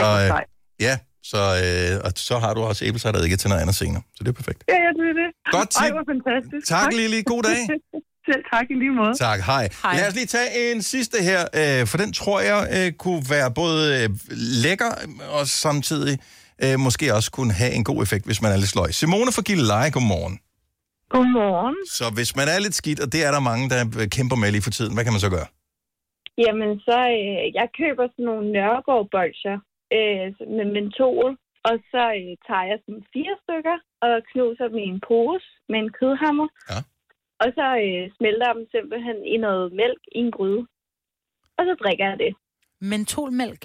og så har du også æblecideredike til noget andet senere. Så det er perfekt. Ja, det er det. Godt tip. Ej, hvor fantastisk. Tak, Lili. God dag. Selv tak i lige måde. Tak, hej. Lad os lige tage en sidste her, for den tror jeg kunne være både lækker og samtidig måske også kunne have en god effekt, hvis man er lidt sløj. Simone fra Gilleleje, godmorgen. Godmorgen. Så hvis man er lidt skidt, og det er der mange, der kæmper med lige for tiden, hvad kan man så gøre? Jamen, så jeg køber sådan nogle Nørregård-bolcher med mentol, og så tager jeg sådan 4 stykker og knuser dem i en pose med en kødhammer. Ja. Og så smelter jeg dem simpelthen i noget mælk i en gryde. Og så drikker jeg det. Mentolmælk?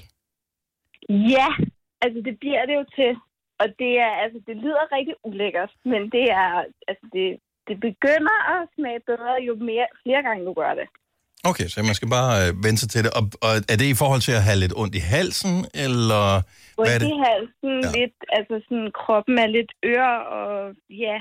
Ja, altså det bliver det jo til. Og det er, altså det lyder rigtig ulækkert, men det er, altså det begynder at smage bedre, jo flere gange du gør det. Okay, så man skal bare vende sig til det. Og er det i forhold til at have lidt ondt i halsen, eller hvad er det? Ondt i halsen, lidt, altså sådan kroppen er lidt ør, og ja,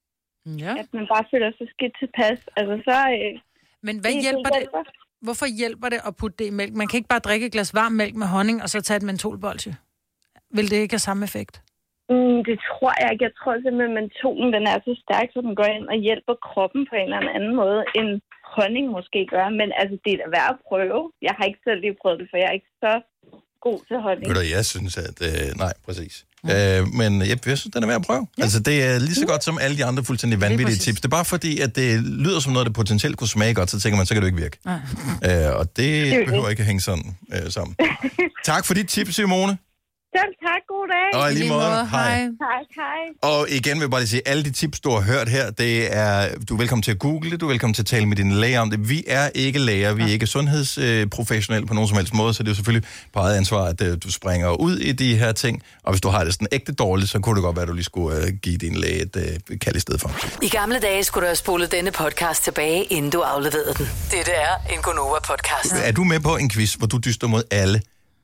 at man bare føler sig skidt tilpas. Altså så... Men hvad hjælper det? Hvorfor hjælper det at putte det i mælk? Man kan ikke bare drikke et glas varm mælk med honning, og så tage et mentolbolsje. Vil det ikke have samme effekt? Det tror jeg ikke. Jeg tror simpelthen, at mentolen den er så stærk, så den går ind og hjælper kroppen på en eller anden måde, end honning måske gør. Men altså, det er da værd at prøve. Jeg har ikke selv lige prøvet det, for jeg er ikke så god til honning. Ved du, jeg synes, at... nej, præcis. Men jeg synes, den er værd at prøve. Ja. Altså, det er lige så godt som alle de andre fuldstændig vanvittige tips. Det er bare fordi, at det lyder som noget, der potentielt kunne smage godt, så tænker man, så kan det ikke virke. Og det behøver ikke at hænge sådan sammen. Tak for dit tip, Simone. Selv tak, god dag. Og i lige måde, hej. Tak, hej. Og igen vil jeg bare lige sige, alle de tips, du har hørt her, det er, du er velkommen til at google det, du er velkommen til at tale med din læge om det. Vi er ikke læger, vi er ikke sundhedsprofessionelle på nogen som helst måde, så det er jo selvfølgelig på eget ansvar, at du springer ud i de her ting. Og hvis du har det sådan ægte dårligt, så kunne det godt være, at du lige skulle give din læge et kald i stedet for. I gamle dage skulle du have spolet denne podcast tilbage, inden du afleverede den. Dette er en Gonova-podcast. Er du med på en quiz, hvor du dyster mod alle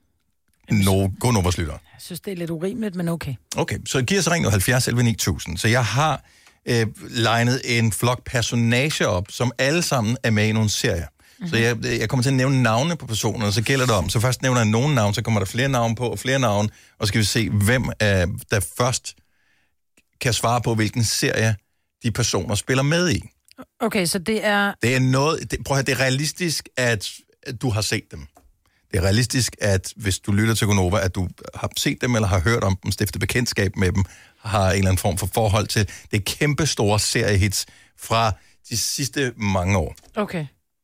Gonovas lytter? Jeg synes, det er lidt urimeligt, men okay. Okay, så giv os ring nu 70 11 9000. Så jeg har legnet en flok personager op, som alle sammen er med i nogle serier. Så jeg kommer til at nævne navne på personer, og så gælder det om. Så først nævner jeg nogle navne, så kommer der flere navne på, og flere navne, og så skal vi se, hvem der først kan svare på, hvilken serie de personer spiller med i. Okay, så det er... Det er noget... Prøv at høre, det er realistisk, at du har set dem. Det er realistisk, at hvis du lytter til Gonova, at du har set dem, eller har hørt om dem, stiftet bekendtskab med dem, har en eller anden form for forhold til det kæmpe store seriehits fra de sidste mange år. Okay.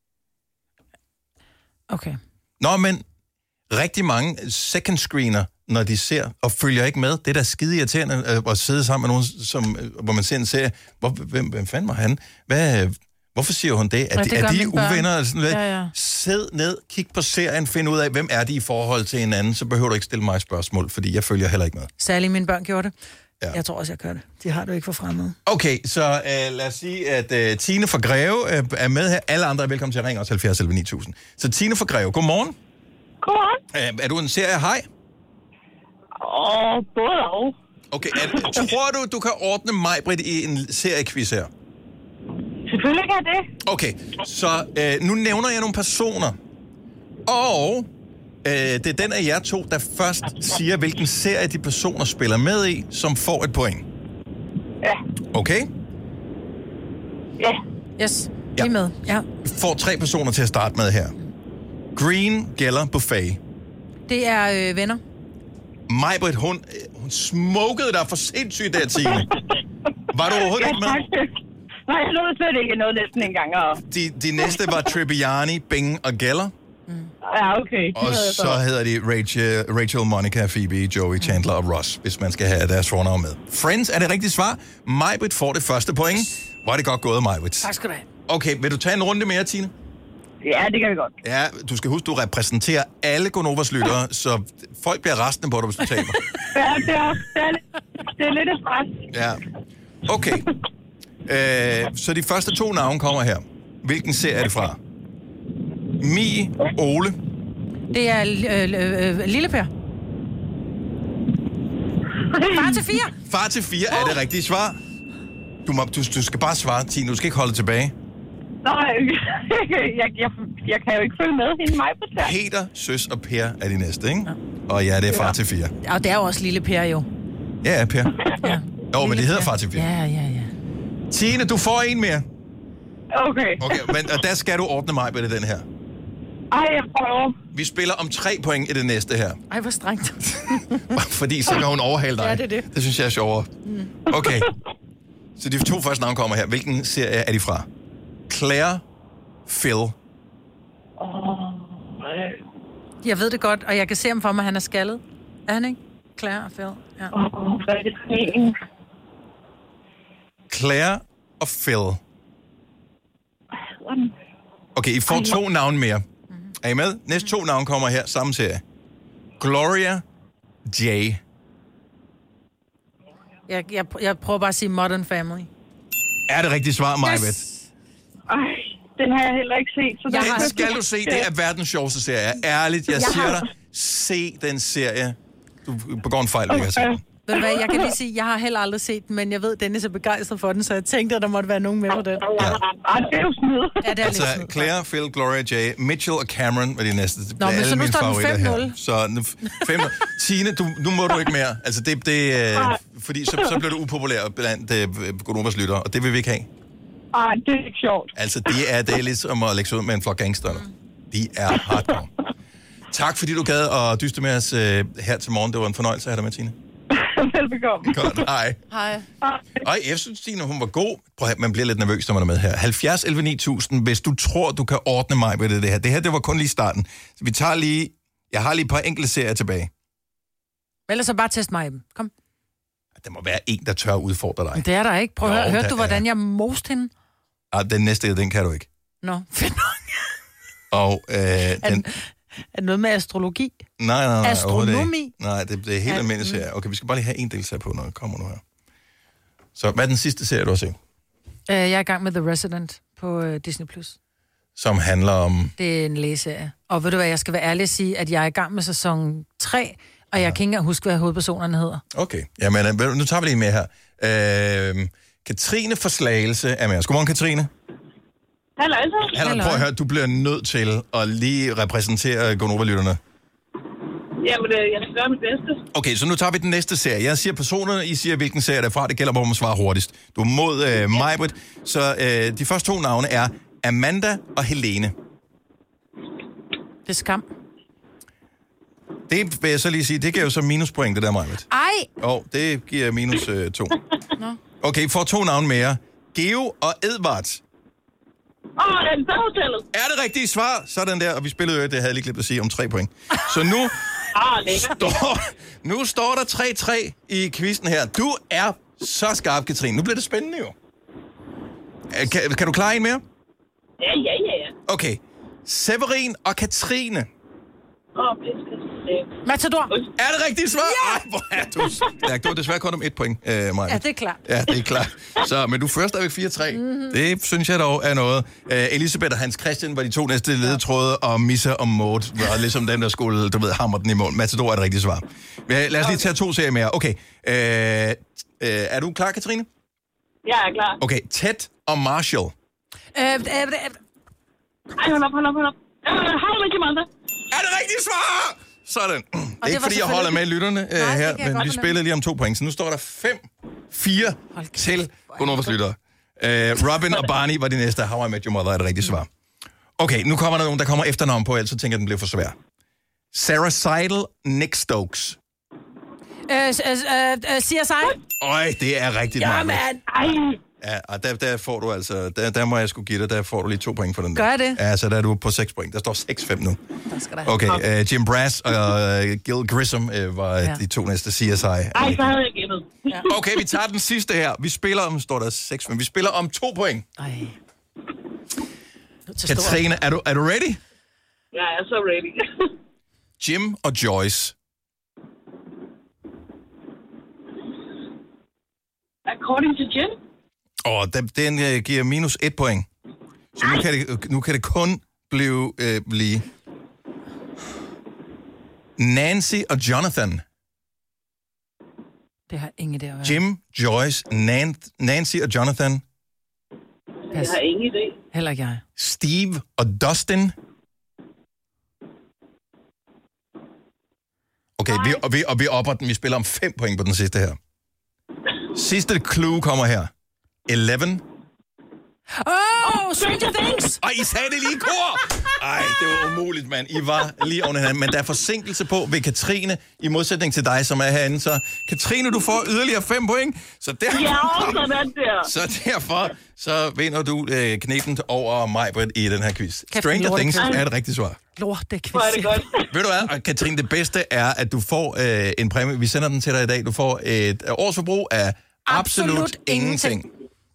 Nå, men rigtig mange second screener, når de ser og følger ikke med. Det er da skide irriterende at sidde sammen med nogen, hvor man ser en serie. Hvem fanden var han? Hvorfor siger hun det? Er de uvenner? Eller sådan noget? Ja. Sid ned, kig på serien, find ud af, hvem er de i forhold til hinanden, så behøver du ikke stille mig spørgsmål, fordi jeg følger heller ikke med. Særligt mine børn gjorde det. Ja. Jeg tror også, jeg gør det. De har du ikke for fremmede. Okay, så lad os sige, at Tine fra Greve er med her. Alle andre er velkommen til at ringe os 70 11 9000. Så Tine fra Greve, godmorgen. Godmorgen. Er du en seriehaj? Både og. Okay, tror du kan ordne mig, Britt, i en seriequiz her? Selvfølgelig kan det. Okay, så nu nævner jeg nogle personer. Og det er den af jer to, der først siger, hvilken serie de personer spiller med i, som får et point. Ja. Okay? Ja. Yes, vi er med. Ja. Får 3 personer til at starte med her. Green Geller Buffet. Det er venner. Majbrit, hun smokede dig for sindssygt der, Tine. Var du overhovedet ikke med? Nej, jeg nåede slet ikke noget næsten engang. De næste var Tribbiani, Bing og Geller. Ja, okay. Og så hedder de Rachel, Monica, Phoebe, Joey, Chandler og Ross, hvis man skal have deres fornavn med. Friends er det rigtige svar. Majbrit får det første point. Hvor er det godt gået, Majbrit. Tak skal du have. Okay, vil du tage en runde mere, Tine? Ja, det kan vi godt. Ja, du skal huske, du repræsenterer alle Gonovas lyttere, så folk bliver rastende på dig, hvis du taber. Ja, det er lidt et pres. Ja. Okay. Så de første 2 navne kommer her. Hvilken serie er det fra? Mie, Ole. Det er Lille Per. Far til 4. Far til 4 er det rigtige svar. Du skal bare svare, Tine. Du skal ikke holde tilbage. Nej, jeg kan jo ikke følge med hende mig på tær. Peter, Søs og Per er de næste, ikke? Ja. Og ja, det er far til 4. Ja, og det er jo også Lille Per, jo. Ja, Per. Ja. Jo, men det hedder far til 4. Ja. Tine, du får en mere. Okay, men og der skal du ordne mig med den her. Ej, jeg prøver. Vi spiller om 3 point i det næste her. Ej, hvor strengt. Fordi så kan hun overhale dig. Ja, det er det. Det synes jeg er sjovere. Okay. Så de 2 første navne kommer her. Hvilken serie er de fra? Claire, Phil. Jeg ved det godt, og jeg kan se ham for mig, at han er skaldet. Er han ikke? Claire og Phil. Ja. Hvad er det for en? Claire og Phil. Okay, I får 2 navne mere. Er I med? Næste 2 navne kommer her, samme serie. Gloria, Jay. Jeg prøver bare at sige Modern Family. Er det rigtigt svar, Majbet? Ej, den har jeg heller ikke set. Så Det skal du se. Det er verdens sjoveste serie. Ærligt, jeg siger dig, se den serie. Du begår en fejl, ikke? Ved du hvad, jeg kan lige sige, jeg har heller aldrig set den, men jeg ved, Dennis er begejstret for den, så jeg tænkte, at der måtte være nogen med på den. Ja. Det er jo snyd. Ja, det er altså, lidt snyd. Claire, Phil, Gloria, Jay, Mitchell og Cameron var de næste. Nå, men så nu står den 5-0. Så nu 5-0. Tine, nu må du ikke mere. Altså, fordi så bliver du upopulær blandt Gonovas lyttere, og det vil vi ikke have. Ej, det er ikke sjovt. Altså, det er lidt som at lægge sig ud med en flok gangster. De er hardcore. Tak, fordi du gad at dyste med os her til morgen. Det var en fornøjelse at have dig med, Tine. Velbekomme. Godt, hej. Hej. Og jeg synes, Tine, hun var god. Prøv at man bliver lidt nervøs, når man er med her. 70 11 9000, hvis du tror, du kan ordne mig med det her. Det her, det var kun lige starten. Så vi tager lige... Jeg har lige et par enkelte serier tilbage. Ellers så bare test mig. Kom. Der må være en, der tør at udfordre dig. Det er der ikke. Prøv at høre. Hørte du, hvordan jeg most hende? Den næste, den kan du ikke. Nå, fedt. Og er det noget med astrologi? Nej. Astronomi? Nej, det er helt almindeligt serie. Okay, vi skal bare lige have en deltager på, når det kommer nu her. Så hvad er den sidste serie, du har set? Jeg er i gang med The Resident på Disney+. Som handler om... Det er en lægeserie. Og ved du hvad, jeg skal være ærlig at sige, at jeg er i gang med sæson 3, og jeg kan ikke engang huske, hvad hovedpersonerne hedder. Okay, jamen nu tager vi lige med her. Katrine fra Slagelse er med os. Godmorgen, Katrine. Hallo. Prøv at høre, du bliver nødt til at lige repræsentere Gonova-lytterne. Jamen, jeg skal gøre mit bedste. Okay, så nu tager vi den næste serie. Jeg siger personerne, I siger, hvilken serie det er fra. Det gælder, hvor man svarer hurtigst. Du er mod Majbrit. Så de første 2 navne er Amanda og Helene. Det er Skam. Det vil jeg så lige sige, det giver jo så minuspoint, det der, Majbrit. Ej! Det giver minus 2. Nå. Okay, får 2 navne mere. Geo og Edvard. Badehotellet. Er det rigtige svar? Sådan der, og vi spillede jo, det havde jeg lige glemt at sige, om 3 point. Så nu står der 3-3 i quizzen her. Du er så skarp, Katrine. Nu bliver det spændende jo. Kan du klare en mere? Ja. Okay. Severin og Katrine. Matador. Er det rigtigt svar? Yeah! Ej, hvor er du stærk. Du har desværre kun om 1 point, Maja. Ja, det er klart. Ja, det er klart. Så, men du først stadigvæk 4-3. Mm-hmm. Det synes jeg dog er noget. Elisabeth og Hans Christian var de 2 næste ledetråde, og Missa og Maud var ligesom dem, der skulle, hamre den i mål. Matador er det rigtige svar. Lad os lige tage 2 serier mere. Okay. Er du klar, Katrine? Jeg er klar. Okay, Ted og Marshall. hold op. How much Amanda? Er det rigtigt svar? Sådan. Det er ikke, fordi jeg holder med lytterne her, men vi spiller lige om 2 point. Så nu står der 5-4 til Gonovas lyttere. Robin og Barney var de næste. How I Met Your Mother er det rigtige svar. Okay, nu kommer der nogen, der kommer efternavn på, ellers så tænker jeg, den bliver for svær. Sarah Seidel, Nick Stokes. CSI? Øj, det er rigtigt. Ja, mand. Ja, og der får du altså, der må jeg sgu give dig, der får du lige 2 point for den der. Gør det? Ja, så der er du på 6 point. Der står 6-5 nu. Der skal der. Okay, Jim Brass og Gil Grissom var de 2 næste CSI. Ej, så havde jeg gættet. Okay, vi tager den sidste her. Vi spiller om, står der 6, men vi spiller om 2 point. Ej. Katrine, er du ready? Ja, jeg er så ready. Jim og Joyce. According to Jim? Den giver minus 1 point. Så nu kan det kun blive Nancy og Jonathan. Det har ingen idé at være. Jim, Joyce, Nancy og Jonathan. Jeg har ingen idé. Heller ikke jeg. Steve og Dustin. Okay, vi opper den. Vi spiller om 5 point på den sidste her. Sidste clue kommer her. 11. Stranger Things! Og I sagde det lige i kor! Ej, det var umuligt, mand. I var lige oven hinanden. Men der er forsinkelse på ved Katrine, i modsætning til dig, som er herinde. Så Katrine, du får yderligere 5 point. Så derfor så vinder du knepen over mig i den her quiz. Stranger Things er et rigtigt svar. Lortequiz. Ved du hvad, Katrine, det bedste er, at du får en præmie. Vi sender den til dig i dag. Du får et årsforbrug af absolut ingenting.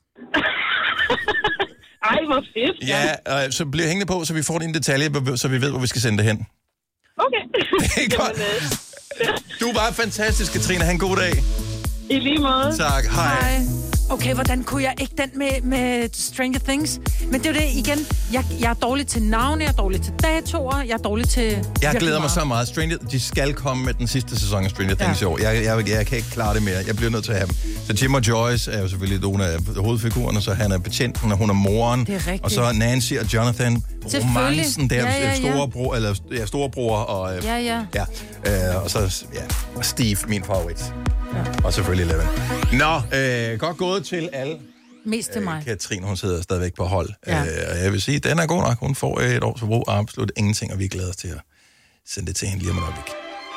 Ej, hvor fedt. Ja, så bliver hængende på, så vi får din detalje, så vi ved, hvor vi skal sende det hen. Okay. Det er godt. Du er bare fantastisk, Katrine. Ha' en god dag. I lige måde. Tak. Hej. Okay, hvordan kunne jeg ikke den med Stranger Things? Men det er jo det igen. Jeg er dårlig til navne, jeg er dårlig til datoer, jeg er dårlig til... Jeg glæder mig så meget. De skal komme med den sidste sæson af Stranger Things i år. Jeg kan ikke klare det mere. Jeg bliver nødt til at have dem. Så Jim og Joyce er jo selvfølgelig nogle af hovedfigurerne, så han er betjenten, og hun er moren. Det er rigtigt. Og så Nancy og Jonathan. Romancen der, storebror og... og så Steve, min favorit. Ja. Og selvfølgelig Eleven. Nå, godt gået til alle. Mest til mig. Katrine, hun sidder stadigvæk på hold. Ja. Og jeg vil sige, den er god nok. Hun får et års forbrug og absolut ingenting, og vi glæder os til at sende det til hende lige om et øjeblik.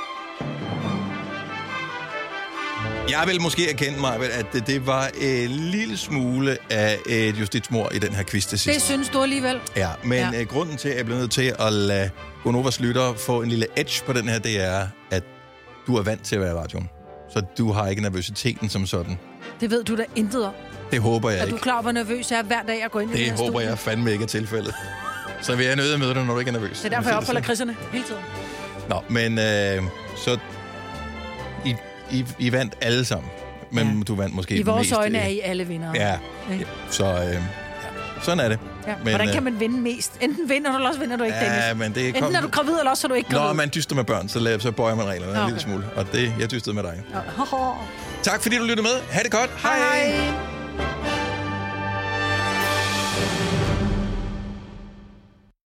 Jeg vil måske erkende mig, at det var en lille smule af et justitsmord i den her quiz til sidst. Det synes du alligevel. Ja, men grunden til, at jeg bliver nødt til at lade Gonovas lyttere få en lille edge på den her, det er, at du er vant til at være i radioen. Så du har ikke nervøsiteten som sådan. Det ved du da intet om. Det håber jeg ikke. Er du klar, hvor nervøs jeg er hver dag, jeg går ind i det her håber studie? jeg fandme ikke er tilfældet. Så vil jeg nødt at møde dig, når du ikke er nervøs. Det er derfor, jeg opholder krigserne hele tiden. Nå, men så I vandt alle sammen. Men du vandt måske i vores mest, øjne er I alle vindere. Ja. Så sådan er det. Ja. Men, hvordan kan man vinde mest? Enten vinder du, eller også vinder du ikke, Dennis. Ja, men det enten er du gravid, eller også er du ikke gravid. Nå, man dyster med børn, så bøjer man reglerne en lille smule. Og jeg dystede med dig. Ja. Tak fordi du lyttede med. Ha' det godt. Hej.